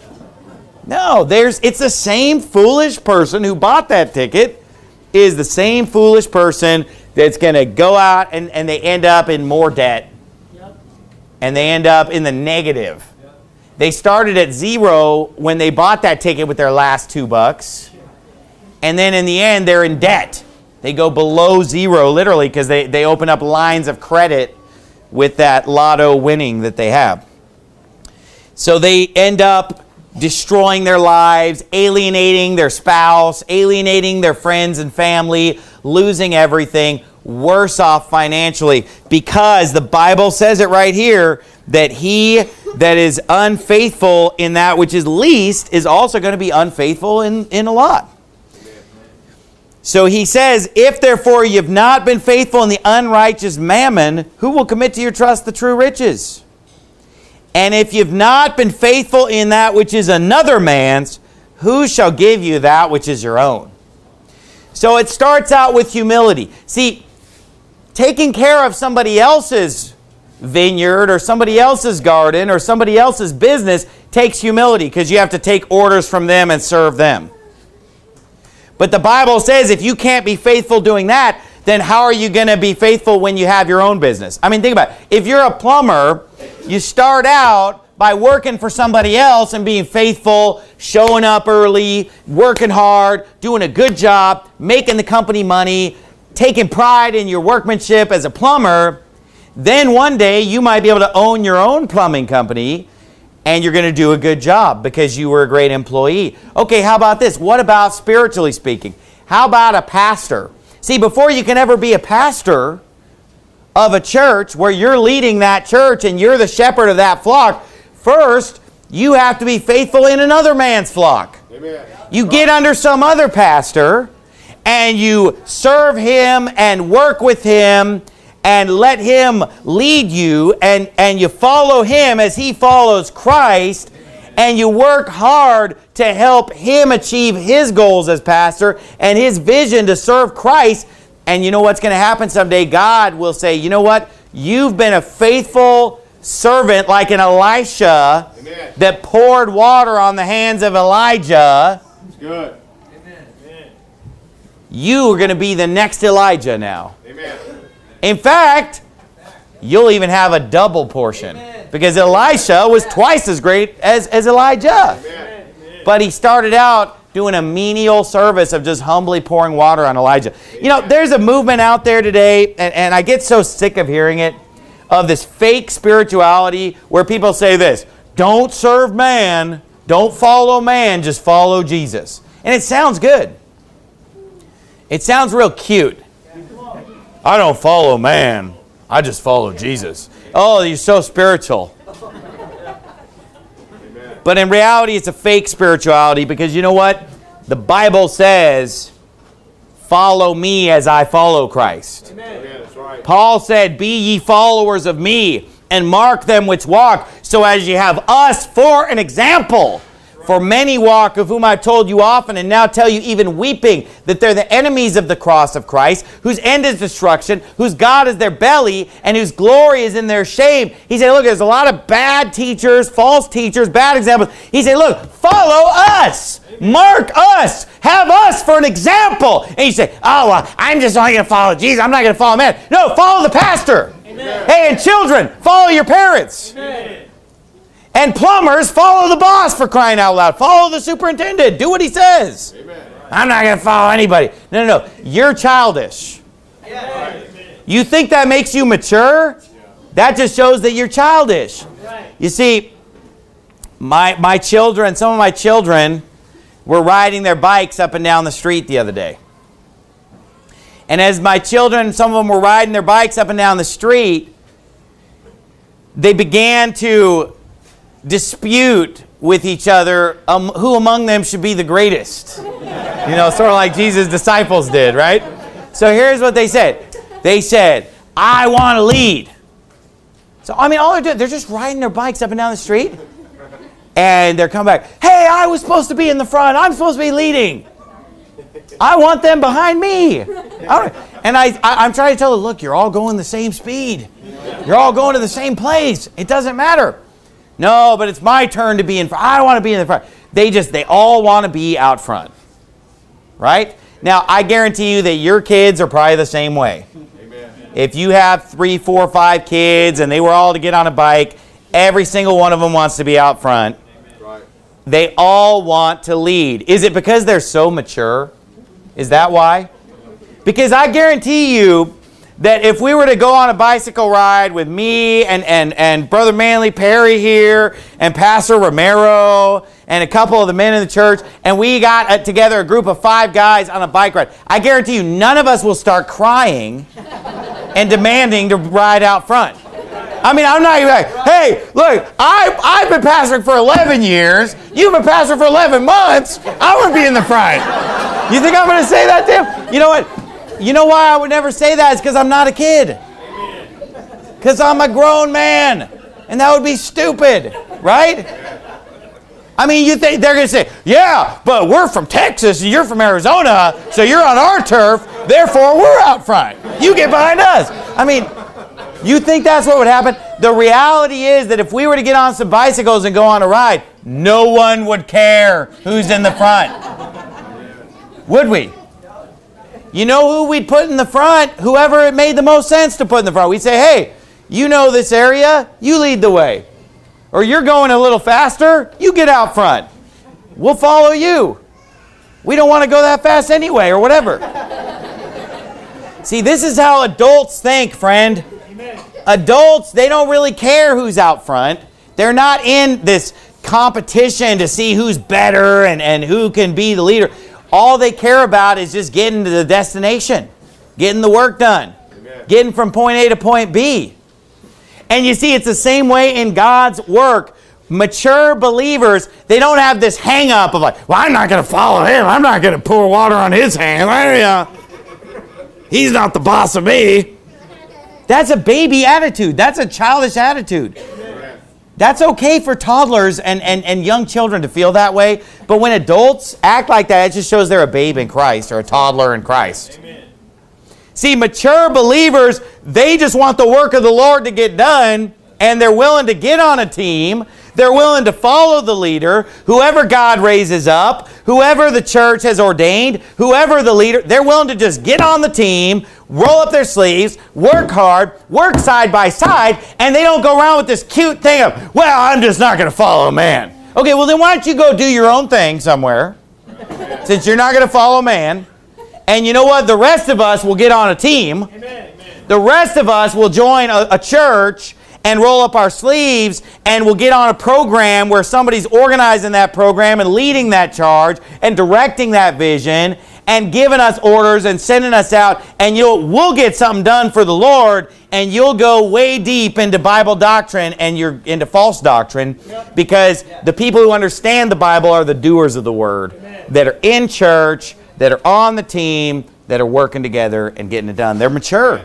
No, there's, it's the same foolish person who bought that ticket is the same foolish person that's going to go out and, and they end up in more debt. And they end up in the negative. Yep. They started at zero when they bought that ticket with their last two bucks. And then in the end, they're in debt. They go below zero, literally, because they, they open up lines of credit with that lotto winning that they have. So they end up destroying their lives, alienating their spouse, alienating their friends and family, losing everything, worse off financially, because the Bible says it right here that he that is unfaithful in that which is least is also going to be unfaithful in, in a lot. So he says, if therefore you have not been faithful in the unrighteous mammon, who will commit to your trust the true riches? And if you've not been faithful in that which is another man's, who shall give you that which is your own? So it starts out with humility. See, taking care of somebody else's vineyard or somebody else's garden or somebody else's business takes humility, because you have to take orders from them and serve them. But the Bible says if you can't be faithful doing that, then how are you going to be faithful when you have your own business? I mean, think about it. If you're a plumber, you start out by working for somebody else and being faithful, showing up early, working hard, doing a good job, making the company money, taking pride in your workmanship as a plumber. Then one day you might be able to own your own plumbing company, and you're going to do a good job because you were a great employee. Okay, how about this? What about spiritually speaking? How about a pastor? See, before you can ever be a pastor of a church where you're leading that church and you're the shepherd of that flock, first, you have to be faithful in another man's flock. Amen. You get under some other pastor and you serve him and work with him and let him lead you, and, and you follow him as he follows Christ, and you work hard to help him achieve his goals as pastor and his vision to serve Christ. And you know what's going to happen someday? God will say, you know what? You've been a faithful servant like an Elisha. Amen. That poured water on the hands of Elijah. It's good. Amen. You are going to be the next Elijah now. Amen. In fact, you'll even have a double portion. Amen. Because Elisha was twice as great as, as Elijah. Amen. But he started out doing a menial service of just humbly pouring water on Elijah. You know, there's a movement out there today, and, and I get so sick of hearing it, of this fake spirituality where people say this: don't serve man, don't follow man, just follow Jesus. And it sounds good. It sounds real cute. I don't follow man, I just follow Jesus. Oh, you're so spiritual. But in reality, it's a fake spirituality, because you know what? The Bible says, follow me as I follow Christ. Amen. That's right. Paul said, be ye followers of me, and mark them which walk, so as ye have us for an example. For many walk, of whom I've told you often, and now tell you even weeping, that they're the enemies of the cross of Christ, whose end is destruction, whose God is their belly, and whose glory is in their shame. He said, look, there's a lot of bad teachers, false teachers, bad examples. He said, look, follow us. Mark us. Have us for an example. And you say, oh, well, I'm just only going to follow Jesus. I'm not going to follow man. No, follow the pastor. Amen. Hey, and children, follow your parents. Amen. And plumbers, follow the boss, for crying out loud. Follow the superintendent. Do what he says. Amen. I'm not going to follow anybody. No, no, no. You're childish. Yeah. You think that makes you mature? That just shows that you're childish. Right. You see, my, my children, some of my children were riding their bikes up and down the street the other day. And as my children, some of them were riding their bikes up and down the street, they began to dispute with each other um, who among them should be the greatest. You know, sort of like Jesus' disciples did, right? So here's what they said. They said, I want to lead. So, I mean, all they're doing, they're just riding their bikes up and down the street. And they're coming back, hey, I was supposed to be in the front. I'm supposed to be leading. I want them behind me. I and I, I, I'm trying to tell them, look, you're all going the same speed. You're all going to the same place. It doesn't matter. No, but it's my turn to be in front. I want to be in the front. They just, they all want to be out front. Right? Now, I guarantee you that your kids are probably the same way. Amen. If you have three, four, five kids and they were all to get on a bike, every single one of them wants to be out front. Right. They all want to lead. Is it because they're so mature? Is that why? Because I guarantee you that if we were to go on a bicycle ride with me and, and, and Brother Manley Perry here and Pastor Romero and a couple of the men in the church, and we got a, together a group of five guys on a bike ride, I guarantee you none of us will start crying and demanding to ride out front. I mean, I'm not even like, hey, look, I, I've been pastoring for eleven years. You've been pastoring for eleven months. I want to be in the front. You think I'm going to say that to him? You know what? You know why I would never say that? It's because I'm not a kid. Because I'm a grown man. And that would be stupid, right? I mean, you think they're going to say, yeah, but we're from Texas and you're from Arizona, so you're on our turf, therefore we're out front. You get behind us. I mean, You think that's what would happen? The reality is that if we were to get on some bicycles and go on a ride, no one would care who's in the front. Would we? You know who we'd put in the front? Whoever it made the most sense to put in the front. We'd say, hey, you know this area, you lead the way. Or you're going a little faster, you get out front. We'll follow you. We don't want to go that fast anyway, or whatever. See, this is how adults think, friend. Amen. Adults, they don't really care who's out front. They're not in this competition to see who's better and, and who can be the leader. All they care about is just getting to the destination, getting the work done, Amen. Getting from point A to point B. And you see, it's the same way in God's work. Mature believers, they don't have this hang-up of like, well, I'm not going to follow him. I'm not going to pour water on his hand. He's not the boss of me. That's a baby attitude. That's a childish attitude. That's okay for toddlers and, and, and young children to feel that way. But when adults act like that, it just shows they're a babe in Christ or a toddler in Christ. Amen. See, mature believers, they just want the work of the Lord to get done, and they're willing to get on a team. They're willing to follow the leader, whoever God raises up, whoever the church has ordained, whoever the leader. They're willing to just get on the team, roll up their sleeves, work hard, work side by side, and they don't go around with this cute thing of, well, I'm just not going to follow man. Okay, well then why don't you go do your own thing somewhere, since you're not going to follow man. And you know what? The rest of us will get on a team. Amen. The rest of us will join a, a church and roll up our sleeves, and we'll get on a program where somebody's organizing that program and leading that charge and directing that vision and giving us orders and sending us out, and you'll we'll get something done for the Lord, and you'll go way deep into Bible doctrine and you're into false doctrine, because the people who understand the Bible are the doers of the Word, that are in church, that are on the team, that are working together and getting it done. They're mature.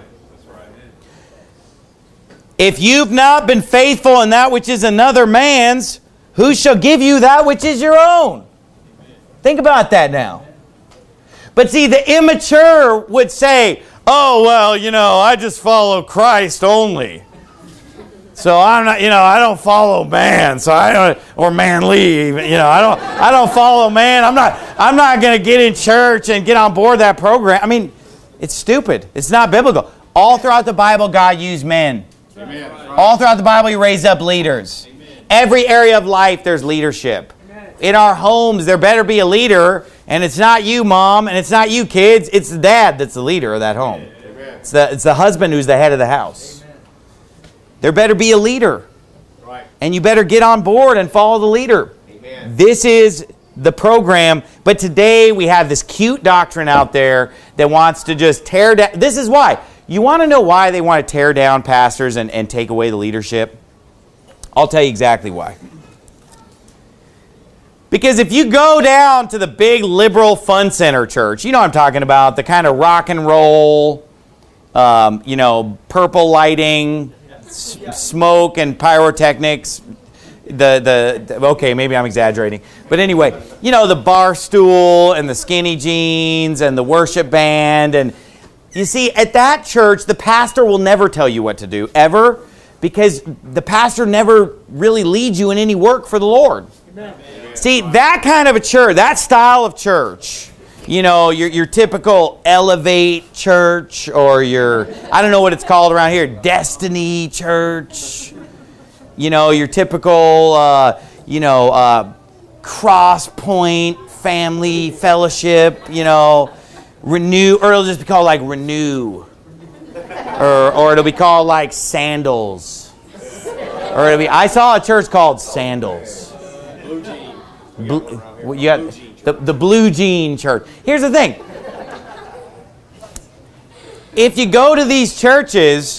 If you've not been faithful in that which is another man's, who shall give you that which is your own? Think about that now. But see, the immature would say, oh, well, you know, I just follow Christ only. So I'm not, you know, I don't follow man. So I don't, or man leave. You know, I don't, I don't follow man. I'm not, I'm not going to get in church and get on board that program. I mean, it's stupid. It's not biblical. All throughout the Bible, God used men. Amen. All throughout the Bible, He raised up leaders. Amen. Every area of life, there's leadership. Amen. In our homes, there better be a leader, and it's not you, mom, and it's not you, kids. It's the dad that's the leader of that home. Amen. It's the, it's the husband who's the head of the house. Amen. There better be a leader. Right. And you better get on board and follow the leader. Amen. This is the program, but today we have this cute doctrine out there that wants to just tear down. This is why. You want to know why they want to tear down pastors and, and take away the leadership? I'll tell you exactly why. Because if you go down to the big liberal fun center church, you know what I'm talking about, the kind of rock and roll, um, you know, purple lighting, s- smoke and pyrotechnics, the, the, okay, maybe I'm exaggerating. But anyway, you know, the bar stool and the skinny jeans and the worship band. And you see, at that church, the pastor will never tell you what to do, ever, because the pastor never really leads you in any work for the Lord. Amen. See, that kind of a church, that style of church, you know, your, your typical Elevate church, or your, I don't know what it's called around here, Destiny church, you know, your typical, uh, you know, uh, Cross Point Family Fellowship, you know, Renew, or it'll just be called like Renew, or or it'll be called like Sandals, or it'll be. I saw a church called Sandals. Blue Jean. Blue, you got the the Blue Jean Church. Here's the thing: if you go to these churches,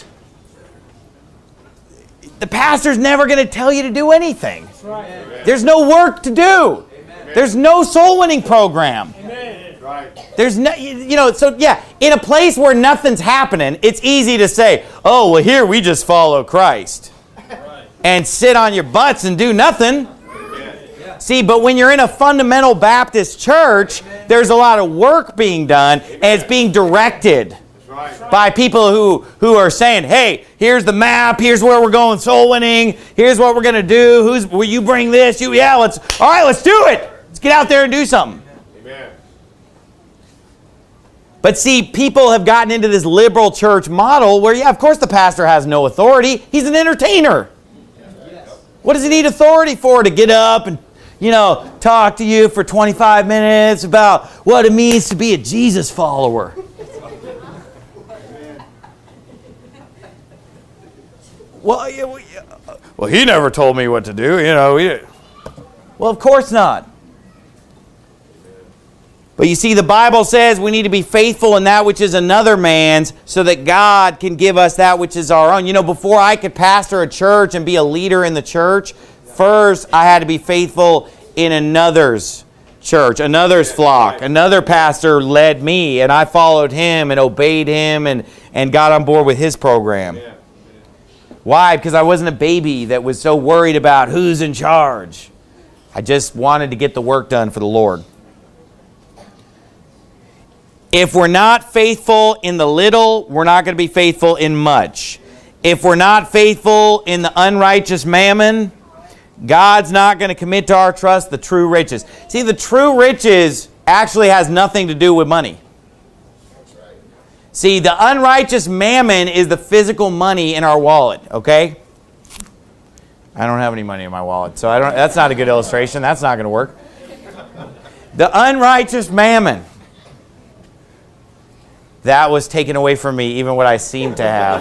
the pastor's never going to tell you to do anything. There's no work to do. There's no soul winning program. There's no, you know, so yeah, in a place where nothing's happening, it's easy to say, oh, well, here we just follow Christ. Right. And sit on your butts and do nothing. Yeah. See, but when you're in a fundamental Baptist church, there's a lot of work being done, and it's being directed. right. By people who, who are saying, hey, here's the map, here's where we're going soul winning, here's what we're going to do, who's, will you bring this? You, yeah, let's, all right, let's do it. Let's get out there and do something. Amen. But see, people have gotten into this liberal church model where, yeah, of course the pastor has no authority. He's an entertainer. Yes. What does he need authority for? To get up and, you know, talk to you for twenty-five minutes about what it means to be a Jesus follower. Well, yeah, well, yeah. well, he never told me what to do, you know. He, well, of course not. But you see, the Bible says we need to be faithful in that which is another man's so that God can give us that which is our own. You know, before I could pastor a church and be a leader in the church, first I had to be faithful in another's church, another's flock. Another pastor led me, and I followed him and obeyed him and, and got on board with his program. Why? Because I wasn't a baby that was so worried about who's in charge. I just wanted to get the work done for the Lord. If we're not faithful in the little, we're not going to be faithful in much. If we're not faithful in the unrighteous mammon, God's not going to commit to our trust the true riches. See, the true riches actually has nothing to do with money. See, the unrighteous mammon is the physical money in our wallet, okay? I don't have any money in my wallet, so I don't. That's not a good illustration. That's not going to work. The unrighteous mammon. That was taken away from me, even what I seem to have.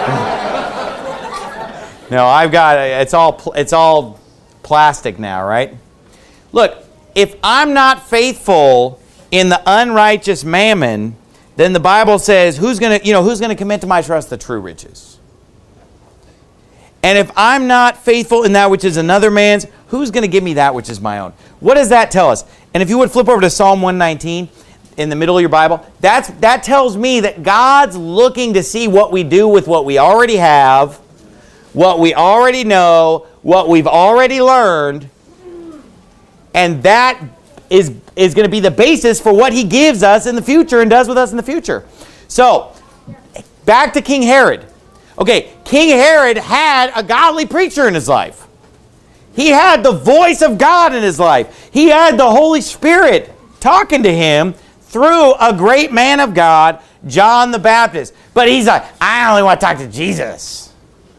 No, I've got, it's all, it's all plastic now, right? Look, if I'm not faithful in the unrighteous mammon, then the Bible says, who's going to, you know, who's going to commit to my trust the true riches? And if I'm not faithful in that which is another man's, who's going to give me that which is my own? What does that tell us? And if you would flip over to Psalm one nineteen, in the middle of your Bible, that's, that tells me that God's looking to see what we do with what we already have, what we already know, what we've already learned, and that is, is going to be the basis for what he gives us in the future and does with us in the future. So, back to King Herod. Okay, King Herod had a godly preacher in his life. He had the voice of God in his life. He had the Holy Spirit talking to him through a great man of God, John the Baptist. But he's like, I only want to talk to Jesus.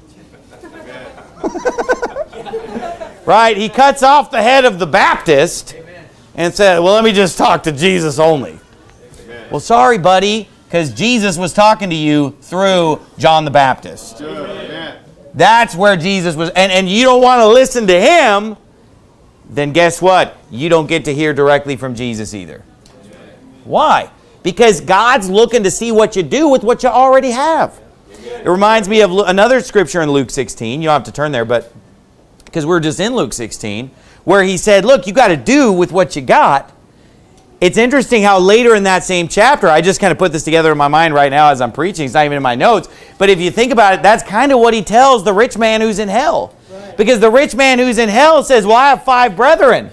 Right? He cuts off the head of the Baptist and said, well, let me just talk to Jesus only. Amen. Well, sorry, buddy, because Jesus was talking to you through John the Baptist. Amen. That's where Jesus was. And, and you don't want to listen to him, then guess what? You don't get to hear directly from Jesus either. Why? Because God's looking to see what you do with what you already have. It reminds me of another scripture in Luke sixteen. You don't have to turn there, but because we're just in Luke sixteen, where he said, look, you got to do with what you got. It's interesting how later in that same chapter, I just kind of put this together in my mind right now as I'm preaching. It's not even in my notes. But if you think about it, that's kind of what he tells the rich man who's in hell. Right. Because the rich man who's in hell says, well, I have five brethren.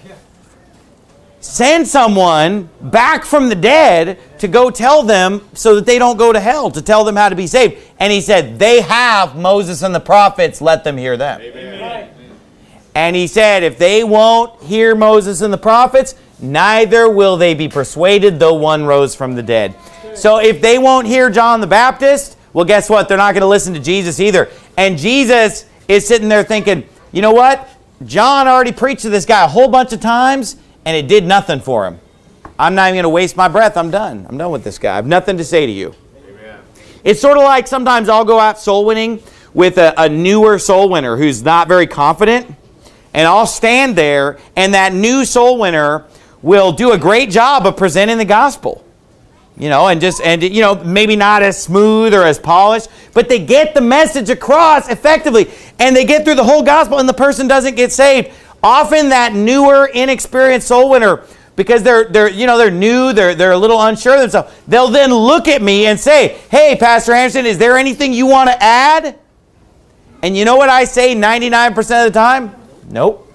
Send someone back from the dead to go tell them so that they don't go to hell, to tell them how to be saved. And he said, they have Moses and the prophets, let them hear them. Amen. And he said, if they won't hear Moses and the prophets, neither will they be persuaded, though one rose from the dead. So if they won't hear John the Baptist, well, guess what? They're not going to listen to Jesus either. And Jesus is sitting there thinking, you know what? John already preached to this guy a whole bunch of times, and it did nothing for him. I'm not even going to waste my breath. I'm done. I'm done with this guy. I have nothing to say to you. Amen. It's sort of like sometimes I'll go out soul winning with a, a newer soul winner who's not very confident, and I'll stand there, and that new soul winner will do a great job of presenting the gospel. You know, and just, and you know, maybe not as smooth or as polished, but they get the message across effectively, and they get through the whole gospel, and the person doesn't get saved. Often that newer, inexperienced soul winner, because they're they're you know they're new, they're they're a little unsure of themselves. They'll then look at me and say, "Hey, Pastor Anderson, is there anything you want to add?" And you know what I say ninety-nine percent of the time? Nope.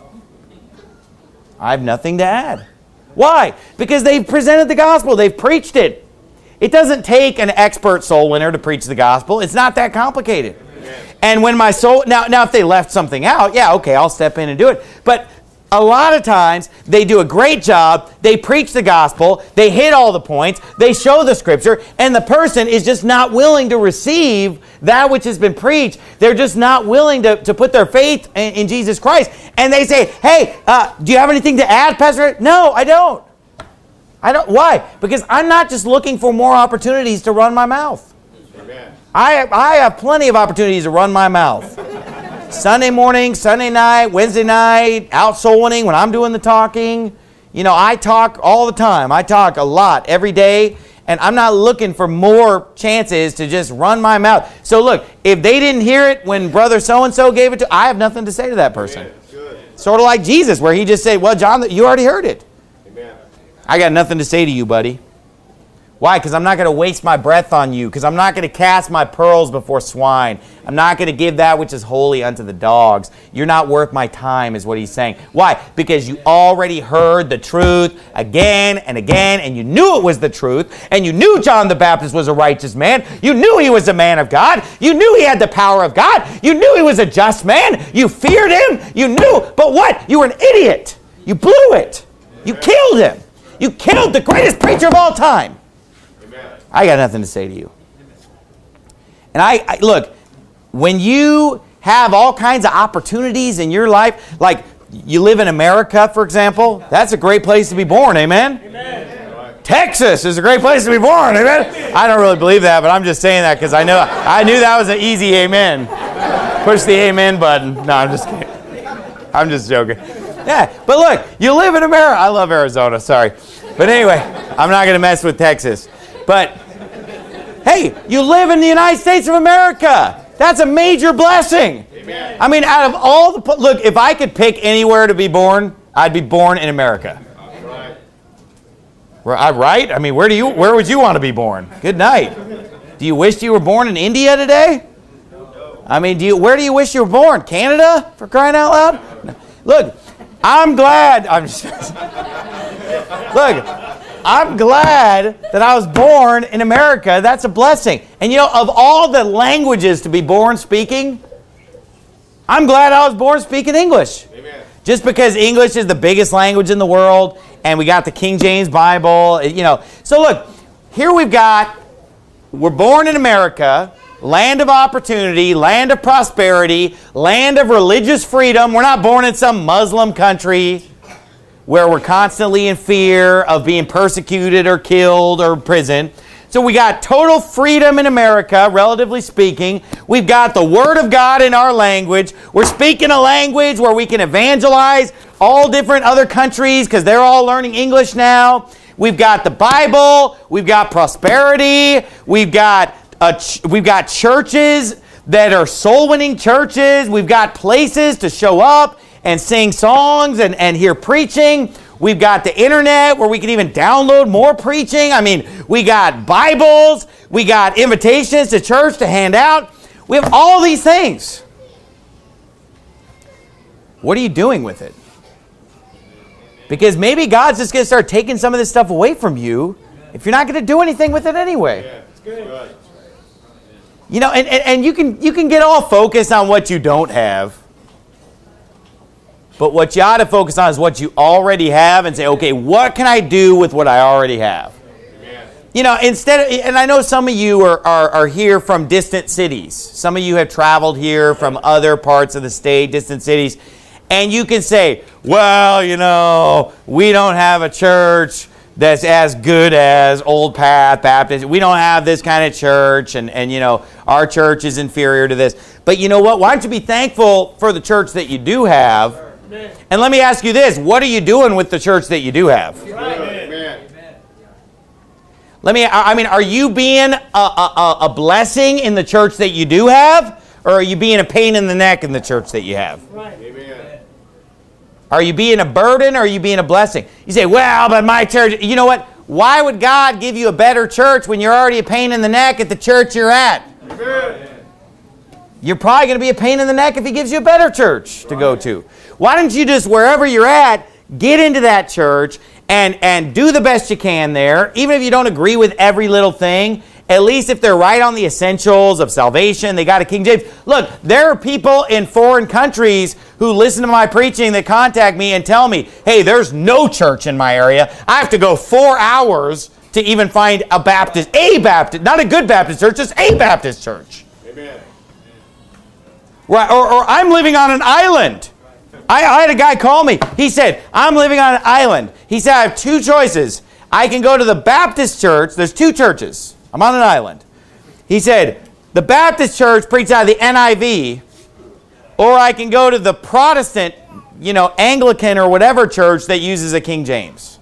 I have nothing to add. Why? Because they've presented the gospel, they've preached it. It doesn't take an expert soul winner to preach the gospel. It's not that complicated. Amen. And when my soul, now, now if they left something out, yeah, okay, I'll step in and do it. But a lot of times, they do a great job, they preach the gospel, they hit all the points, they show the scripture, and the person is just not willing to receive that which has been preached. They're just not willing to, to put their faith in, in Jesus Christ. And they say, hey, uh, do you have anything to add, Pastor? No, I don't. I don't. Why? Because I'm not just looking for more opportunities to run my mouth. Amen. I, I have plenty of opportunities to run my mouth. Sunday morning, Sunday night, Wednesday night, out soul winning when I'm doing the talking. You know, I talk all the time. I talk a lot every day, and I'm not looking for more chances to just run my mouth. So look, if they didn't hear it when brother so-and-so gave it to, I have nothing to say to that person. Amen. Sort of like Jesus, where he just said, well, John, you already heard it. Amen. I got nothing to say to you, buddy. Why? Because I'm not going to waste my breath on you. Because I'm not going to cast my pearls before swine. I'm not going to give that which is holy unto the dogs. You're not worth my time, is what he's saying. Why? Because you already heard the truth again and again, and you knew it was the truth, and you knew John the Baptist was a righteous man. You knew he was a man of God. You knew he had the power of God. You knew he was a just man. You feared him. You knew. But what? You were an idiot. You blew it. You killed him. You killed the greatest preacher of all time. I got nothing to say to you. And I, I look, when you have all kinds of opportunities in your life, like you live in America, for example, that's a great place to be born, amen? Amen. Texas is a great place to be born, amen? I don't really believe that, but I'm just saying that because I know I knew that was an easy amen. Push the amen button. No, I'm just kidding. I'm just joking. Yeah, but look, you live in America. I love Arizona, sorry. But anyway, I'm not going to mess with Texas. But, hey, you live in the United States of America. That's a major blessing. Amen. I mean, out of all the... Look, if I could pick anywhere to be born, I'd be born in America. Right. Right? right? I mean, where do you? Where would you want to be born? Good night. Do you wish you were born in India today? I mean, do you? Where do you wish you were born? Canada? For crying out loud? No. Look, I'm glad... I'm just... Look... I'm glad that I was born in America. That's a blessing. And you know, of all the languages to be born speaking, I'm glad I was born speaking English. Amen. Just because English is the biggest language in the world, and we got the King James Bible, you know. So look, here we've got, we're born in America, land of opportunity, land of prosperity, land of religious freedom. We're not born in some Muslim country where we're constantly in fear of being persecuted or killed or imprisoned. So we got total freedom in America, relatively speaking. We've got the Word of God in our language. We're speaking a language where we can evangelize all different other countries because they're all learning English now. We've got the Bible. We've got prosperity. We've got, a ch- we've got churches that are soul-winning churches. We've got places to show up and sing songs and, and hear preaching. We've got the internet where we can even download more preaching. I mean, we got Bibles. We got invitations to church to hand out. We have all these things. What are you doing with it? Because maybe God's just going to start taking some of this stuff away from you if you're not going to do anything with it anyway. Yeah, it's good. You know, and, and, and you can you can get all focused on what you don't have. But what you ought to focus on is what you already have and say, okay, what can I do with what I already have? Amen. You know, instead of, and I know some of you are, are, are here from distant cities. Some of you have traveled here from other parts of the state, distant cities. And you can say, well, you know, we don't have a church that's as good as Old Path Baptist. We don't have this kind of church, and, and, you know, our church is inferior to this. But you know what? Why don't you be thankful for the church that you do have? And let me ask you this. What are you doing with the church that you do have? Amen. Let me, I mean, are you being a, a, a blessing in the church that you do have? Or are you being a pain in the neck in the church that you have? Amen. Are you being a burden or are you being a blessing? You say, well, but my church, you know what? Why would God give you a better church when you're already a pain in the neck at the church you're at? Amen. You're probably going to be a pain in the neck if he gives you a better church to go to. Why don't you just, wherever you're at, get into that church and, and do the best you can there. Even if you don't agree with every little thing, at least if they're right on the essentials of salvation, they got a King James. Look, there are people in foreign countries who listen to my preaching that contact me and tell me, hey, there's no church in my area. I have to go four hours to even find a Baptist, a Baptist, not a good Baptist church, just a Baptist church. Amen. Right, or, or I'm living on an island. I, I had a guy call me. He said, I'm living on an island. He said, I have two choices. I can go to the Baptist church. There's two churches. I'm on an island. He said, the Baptist church preaches out of the N I V, or I can go to the Protestant, you know, Anglican or whatever church that uses a King James.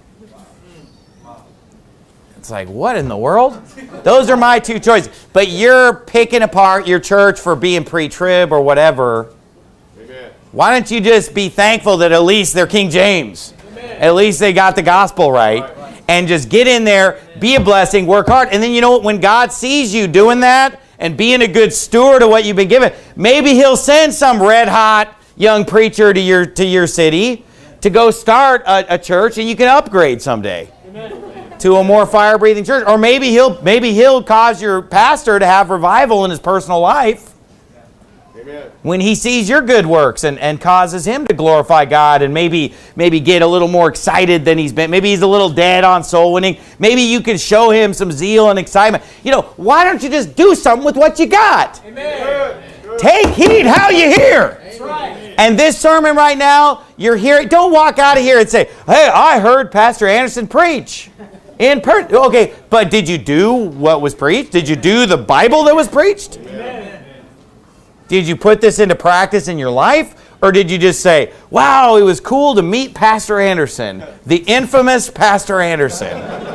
It's like, what in the world? Those are my two choices. But you're picking apart your church for being pre-trib or whatever. Amen. Why don't you just be thankful that at least they're King James? Amen. At least they got the gospel right. Right. And just get in there, be a blessing, work hard. And then you know what? When God sees you doing that and being a good steward of what you've been given, maybe He'll send some red-hot young preacher to your, to your city to go start a, a church, and you can upgrade someday. Amen. To a more fire-breathing church. Or maybe he'll, maybe he'll cause your pastor to have revival in his personal life. Amen. When he sees your good works and, and causes him to glorify God and maybe maybe get a little more excited than he's been. Maybe he's a little dead on soul winning. Maybe you can show him some zeal and excitement. You know, why don't you just do something with what you got? Amen. Take heed how you hear. That's right. And this sermon right now, you're hearing. Don't walk out of here and say, hey, I heard Pastor Anderson preach. In per- okay, but did you do what was preached? Did you do the Bible that was preached? Amen. Did you put this into practice in your life? Or did you just say, wow, it was cool to meet Pastor Anderson, the infamous Pastor Anderson?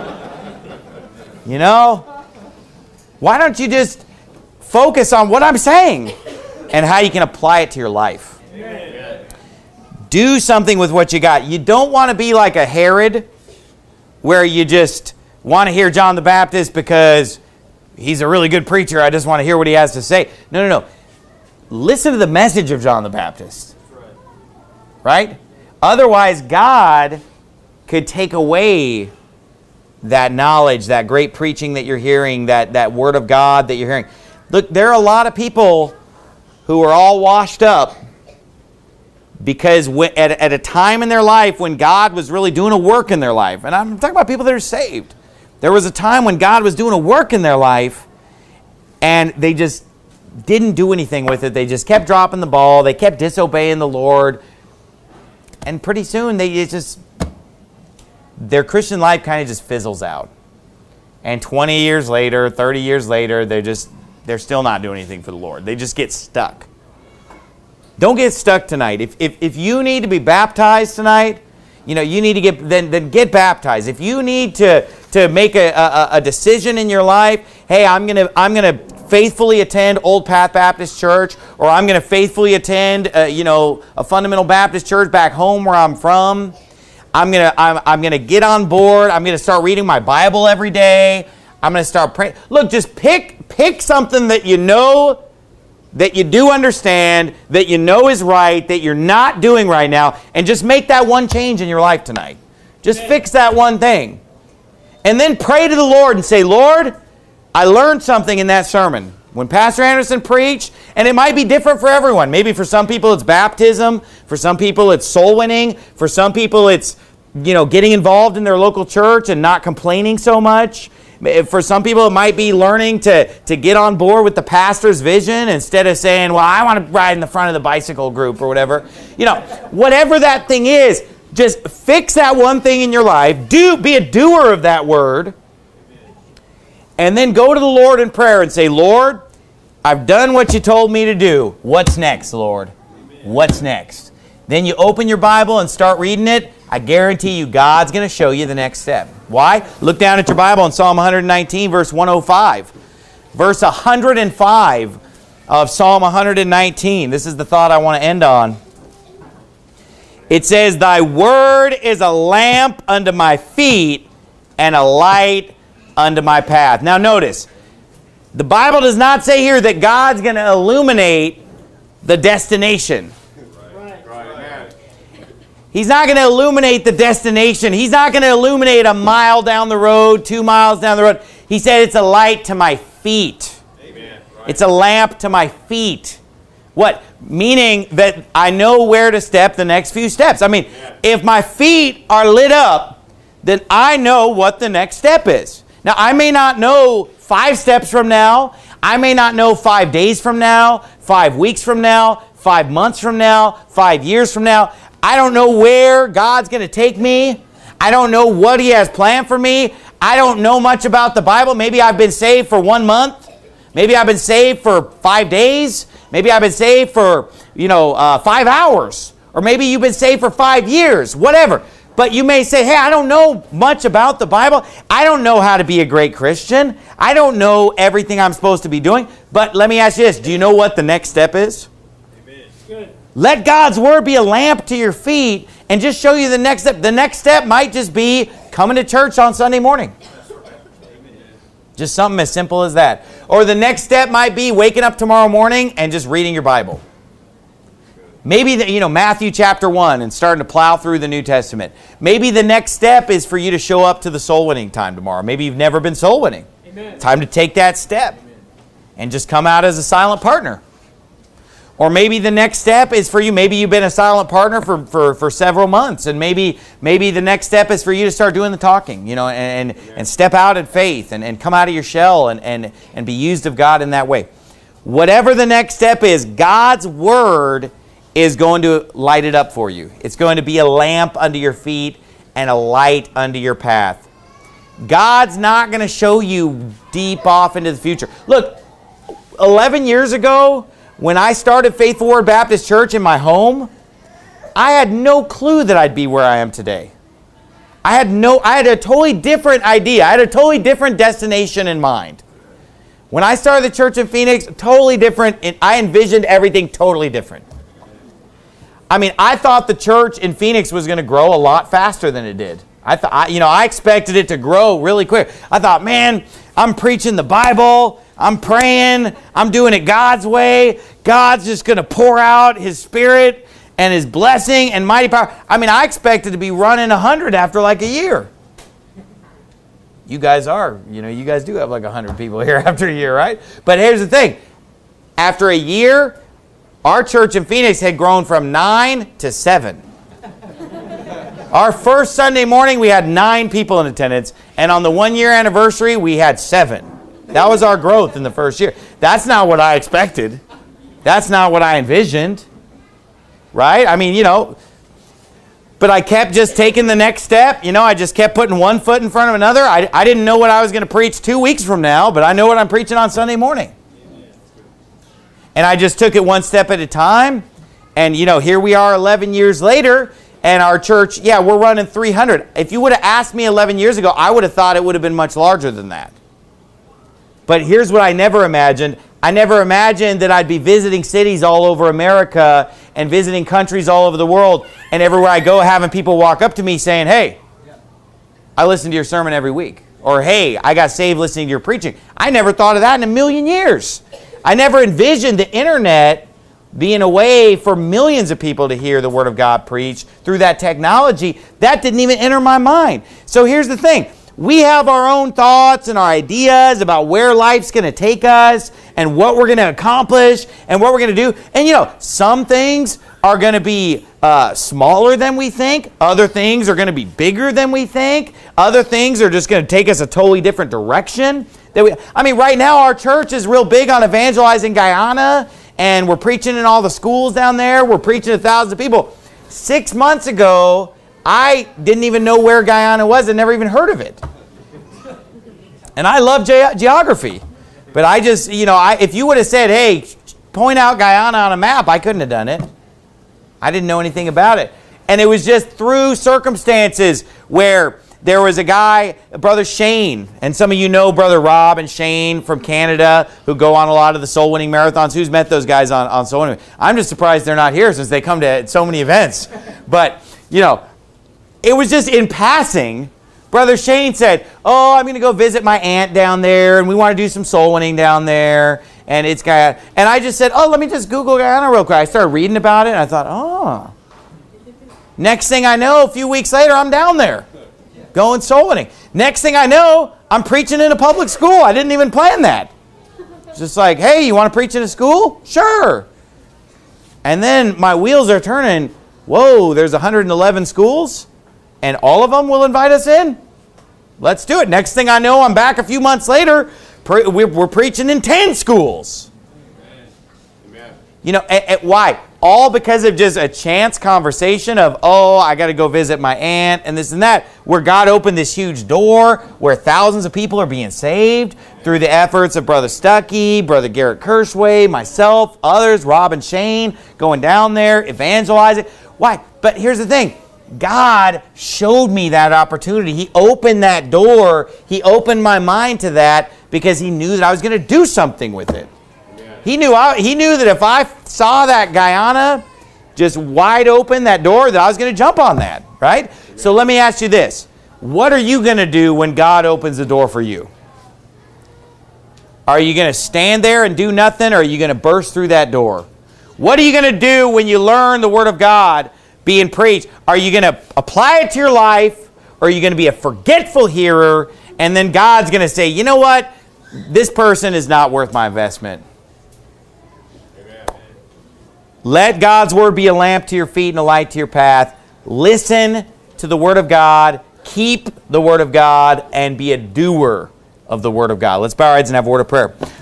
You know? Why don't you just focus on what I'm saying and how you can apply it to your life? Amen. Do something with what you got. You don't want to be like a Herod where you just want to hear John the Baptist because he's a really good preacher. I just want to hear what he has to say. No, no, no. Listen to the message of John the Baptist. Right? Otherwise, God could take away that knowledge, that great preaching that you're hearing, that, that word of God that you're hearing. Look, there are a lot of people who are all washed up because at, at a time in their life when God was really doing a work in their life, and I'm talking about people that are saved. There was a time when God was doing a work in their life and they just didn't do anything with it. They just kept dropping the ball. They kept disobeying the Lord. And pretty soon, they it just their Christian life kind of just fizzles out. And twenty years later, thirty years later, they're just they're still not doing anything for the Lord. They just get stuck. Don't get stuck tonight. If if, if you need to be baptized tonight, you know, you need to get then then get baptized. If you need to to make a, a, a decision in your life, hey, I'm gonna I'm gonna faithfully attend Old Path Baptist Church, or I'm going to faithfully attend, uh, you know, a Fundamental Baptist Church back home where I'm from. I'm going to I'm, I'm going to get on board. I'm going to start reading my Bible every day. I'm going to start praying. Look, just pick pick something that you know, that you do understand, that you know is right, that you're not doing right now, and just make that one change in your life tonight. Just fix that one thing. And then pray to the Lord and say, Lord, I learned something in that sermon. When Pastor Anderson preached, and it might be different for everyone. Maybe for some people it's baptism. For some people it's soul winning. For some people it's, you know, getting involved in their local church and not complaining so much. For some people it might be learning to, to get on board with the pastor's vision instead of saying, well, I want to ride in the front of the bicycle group or whatever. You know, whatever that thing is, just fix that one thing in your life. Do be a doer of that word. And then go to the Lord in prayer and say, Lord, I've done what you told me to do. What's next, Lord? What's next? Then you open your Bible and start reading it. I guarantee you God's going to show you the next step. Why? Look down at your Bible in Psalm one nineteen, verse one oh five. Verse one hundred five of Psalm one nineteen. This is the thought I want to end on. It says, Thy word is a lamp unto my feet and a light unto my path. Now notice, the Bible does not say here that God's going to illuminate the destination. Right. Right. He's not going to illuminate the destination. He's not going to illuminate a mile down the road, two miles down the road. He said it's a light to my feet. Amen. Right. It's a lamp to my feet. What? Meaning that I know where to step the next few steps. I mean, Yeah. if my feet are lit up, then I know what the next step is. Now, I may not know five steps from now. I may not know five days from now, five weeks from now, five months from now, five years from now. I don't know where God's going to take me. I don't know what He has planned for me. I don't know much about the Bible. Maybe I've been saved for one month. Maybe I've been saved for five days. Maybe I've been saved for, you know, uh, five hours. Or maybe you've been saved for five years, whatever. But you may say, hey, I don't know much about the Bible. I don't know how to be a great Christian. I don't know everything I'm supposed to be doing. But let me ask you this. Do you know what the next step is? Amen. Good. Let God's Word be a lamp to your feet and just show you the next step. The next step might just be coming to church on Sunday morning. Just something as simple as that. Or the next step might be waking up tomorrow morning and just reading your Bible. Maybe, the, you know, Matthew chapter one and starting to plow through the New Testament. Maybe the next step is for you to show up to the soul winning time tomorrow. Maybe you've never been soul winning. Amen. Time to take that step and just come out as a silent partner. Or maybe the next step is for you, maybe you've been a silent partner for, for, for several months, and maybe maybe the next step is for you to start doing the talking, you know, and, and, and step out in faith and, and come out of your shell and, and, and be used of God in that way. Whatever the next step is, God's Word is going to light it up for you. It's going to be a lamp under your feet and a light under your path. God's not going to show you deep off into the future. Look, eleven years ago, when I started Faithful Word Baptist Church in my home, I had no clue that I'd be where I am today. I had no, I had a totally different idea. I had a totally different destination in mind. When I started the church in Phoenix, totally different. And I envisioned everything totally different. I mean, I thought the church in Phoenix was going to grow a lot faster than it did. I thought, you know, I expected it to grow really quick. I thought, man, I'm preaching the Bible. I'm praying. I'm doing it God's way. God's just going to pour out His Spirit and His blessing and mighty power. I mean, I expected to be running a hundred after like a year. You guys are. You know, you guys do have like a hundred people here after a year, right? But here's the thing. After a year, our church in Phoenix had grown from nine to seven. Our first Sunday morning, we had nine people in attendance. And on the one-year anniversary, we had seven. That was our growth in the first year. That's not what I expected. That's not what I envisioned. Right? I mean, you know, but I kept just taking the next step. You know, I just kept putting one foot in front of another. I, I didn't know what I was going to preach two weeks from now, but I know what I'm preaching on Sunday morning. And I just took it one step at a time. And, you know, here we are eleven years later, and our church, yeah, we're running three hundred. If you would have asked me eleven years ago, I would have thought it would have been much larger than that. But here's what I never imagined. I never imagined that I'd be visiting cities all over America and visiting countries all over the world, and everywhere I go having people walk up to me saying, hey, I listen to your sermon every week. Or, hey, I got saved listening to your preaching. I never thought of that in a million years. I never envisioned the internet being a way for millions of people to hear the Word of God preached through that technology. That didn't even enter my mind. So here's the thing. We have our own thoughts and our ideas about where life's going to take us and what we're going to accomplish and what we're going to do. And, you know, some things are going to be uh, smaller than we think. Other things are going to be bigger than we think. Other things are just going to take us a totally different direction. That we, I mean, right now our church is real big on evangelizing Guyana, and we're preaching in all the schools down there. We're preaching to thousands of people. Six months ago, I didn't even know where Guyana was. I'd never even heard of it. And I love ge- geography. But I just, you know, I, if you would have said, hey, point out Guyana on a map, I couldn't have done it. I didn't know anything about it. And it was just through circumstances where there was a guy, Brother Shane, and some of you know Brother Rob and Shane from Canada who go on a lot of the soul winning marathons. Who's met those guys on, on soul winning? I'm just surprised they're not here since they come to so many events. But, you know, it was just in passing. Brother Shane said, oh, I'm going to go visit my aunt down there, and we want to do some soul winning down there. And it's Guyana. And I just said, oh, let me just Google Guyana real quick. I started reading about it, and I thought, oh. Next thing I know, a few weeks later, I'm down there going soul winning. Next thing I know, I'm preaching in a public school. I didn't even plan that. It's just like, hey, you want to preach in a school? Sure. And then my wheels are turning. Whoa, there's one hundred eleven schools, and all of them will invite us in? Let's do it. Next thing I know, I'm back a few months later. Pre- we're preaching in ten schools. Amen. You know, and, and why? All because of just a chance conversation of, oh, I got to go visit my aunt and this and that, where God opened this huge door where thousands of people are being saved through the efforts of Brother Stuckey, Brother Garrett Kirschway, myself, others, Rob and Shane, going down there, evangelizing. Why? But here's the thing. God showed me that opportunity. He opened that door. He opened my mind to that because he knew that I was going to do something with it. He knew I, he knew that if I saw that Guyana just wide open, that door, that I was going to jump on that, right? Amen. So let me ask you this. What are you going to do when God opens the door for you? Are you going to stand there and do nothing, or are you going to burst through that door? What are you going to do when you learn the Word of God being preached? Are you going to apply it to your life, or are you going to be a forgetful hearer, and then God's going to say, you know what? This person is not worth my investment. Let God's Word be a lamp to your feet and a light to your path. Listen to the Word of God. Keep the Word of God and be a doer of the Word of God. Let's bow our heads and have a word of prayer.